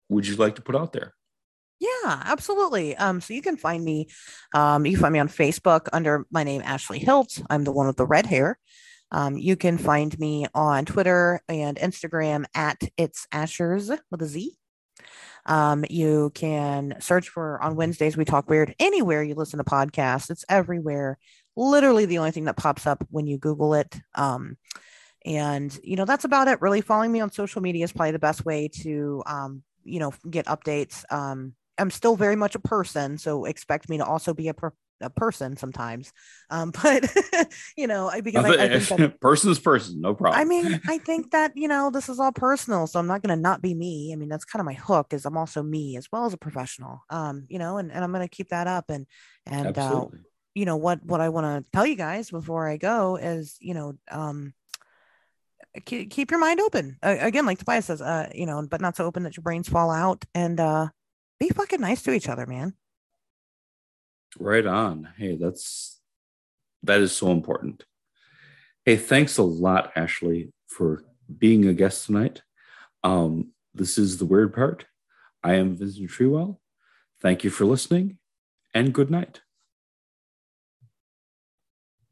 would you like to put out there? Yeah, absolutely. Um, so you can find me, um, you can find me on Facebook under my name, Ashley Hilt. I'm the one with the red hair. Um, you can find me on Twitter and Instagram at It's Ashers with a Z. Um, you can search for On Wednesdays We Talk Weird anywhere you listen to podcasts. It's everywhere. Literally the only thing that pops up when you Google it. Um, and you know that's about it. Really, following me on social media is probably the best way to um, you know get updates. Um, I'm still very much a person, so expect me to also be a, per- a person sometimes. Um, but you know, I, because I, I think that person is person, no I problem. mean, I think that, you know, this is all personal, so I'm not going to not be me. I mean, that's kind of my hook is I'm also me as well as a professional. Um, you know, and, and I'm going to keep that up and and uh Absolutely. you know what what I want to tell you guys before I go is, you know, um keep, keep your mind open. Uh, again, like Tobias says, uh, you know, but not so open that your brains fall out and uh be fucking nice to each other, man. Right on. Hey, that's that is so important. Hey, thanks a lot, Ashley, for being a guest tonight. Um, this is The Weird Part. I am Vincent Treewell. Thank you for listening, and good night.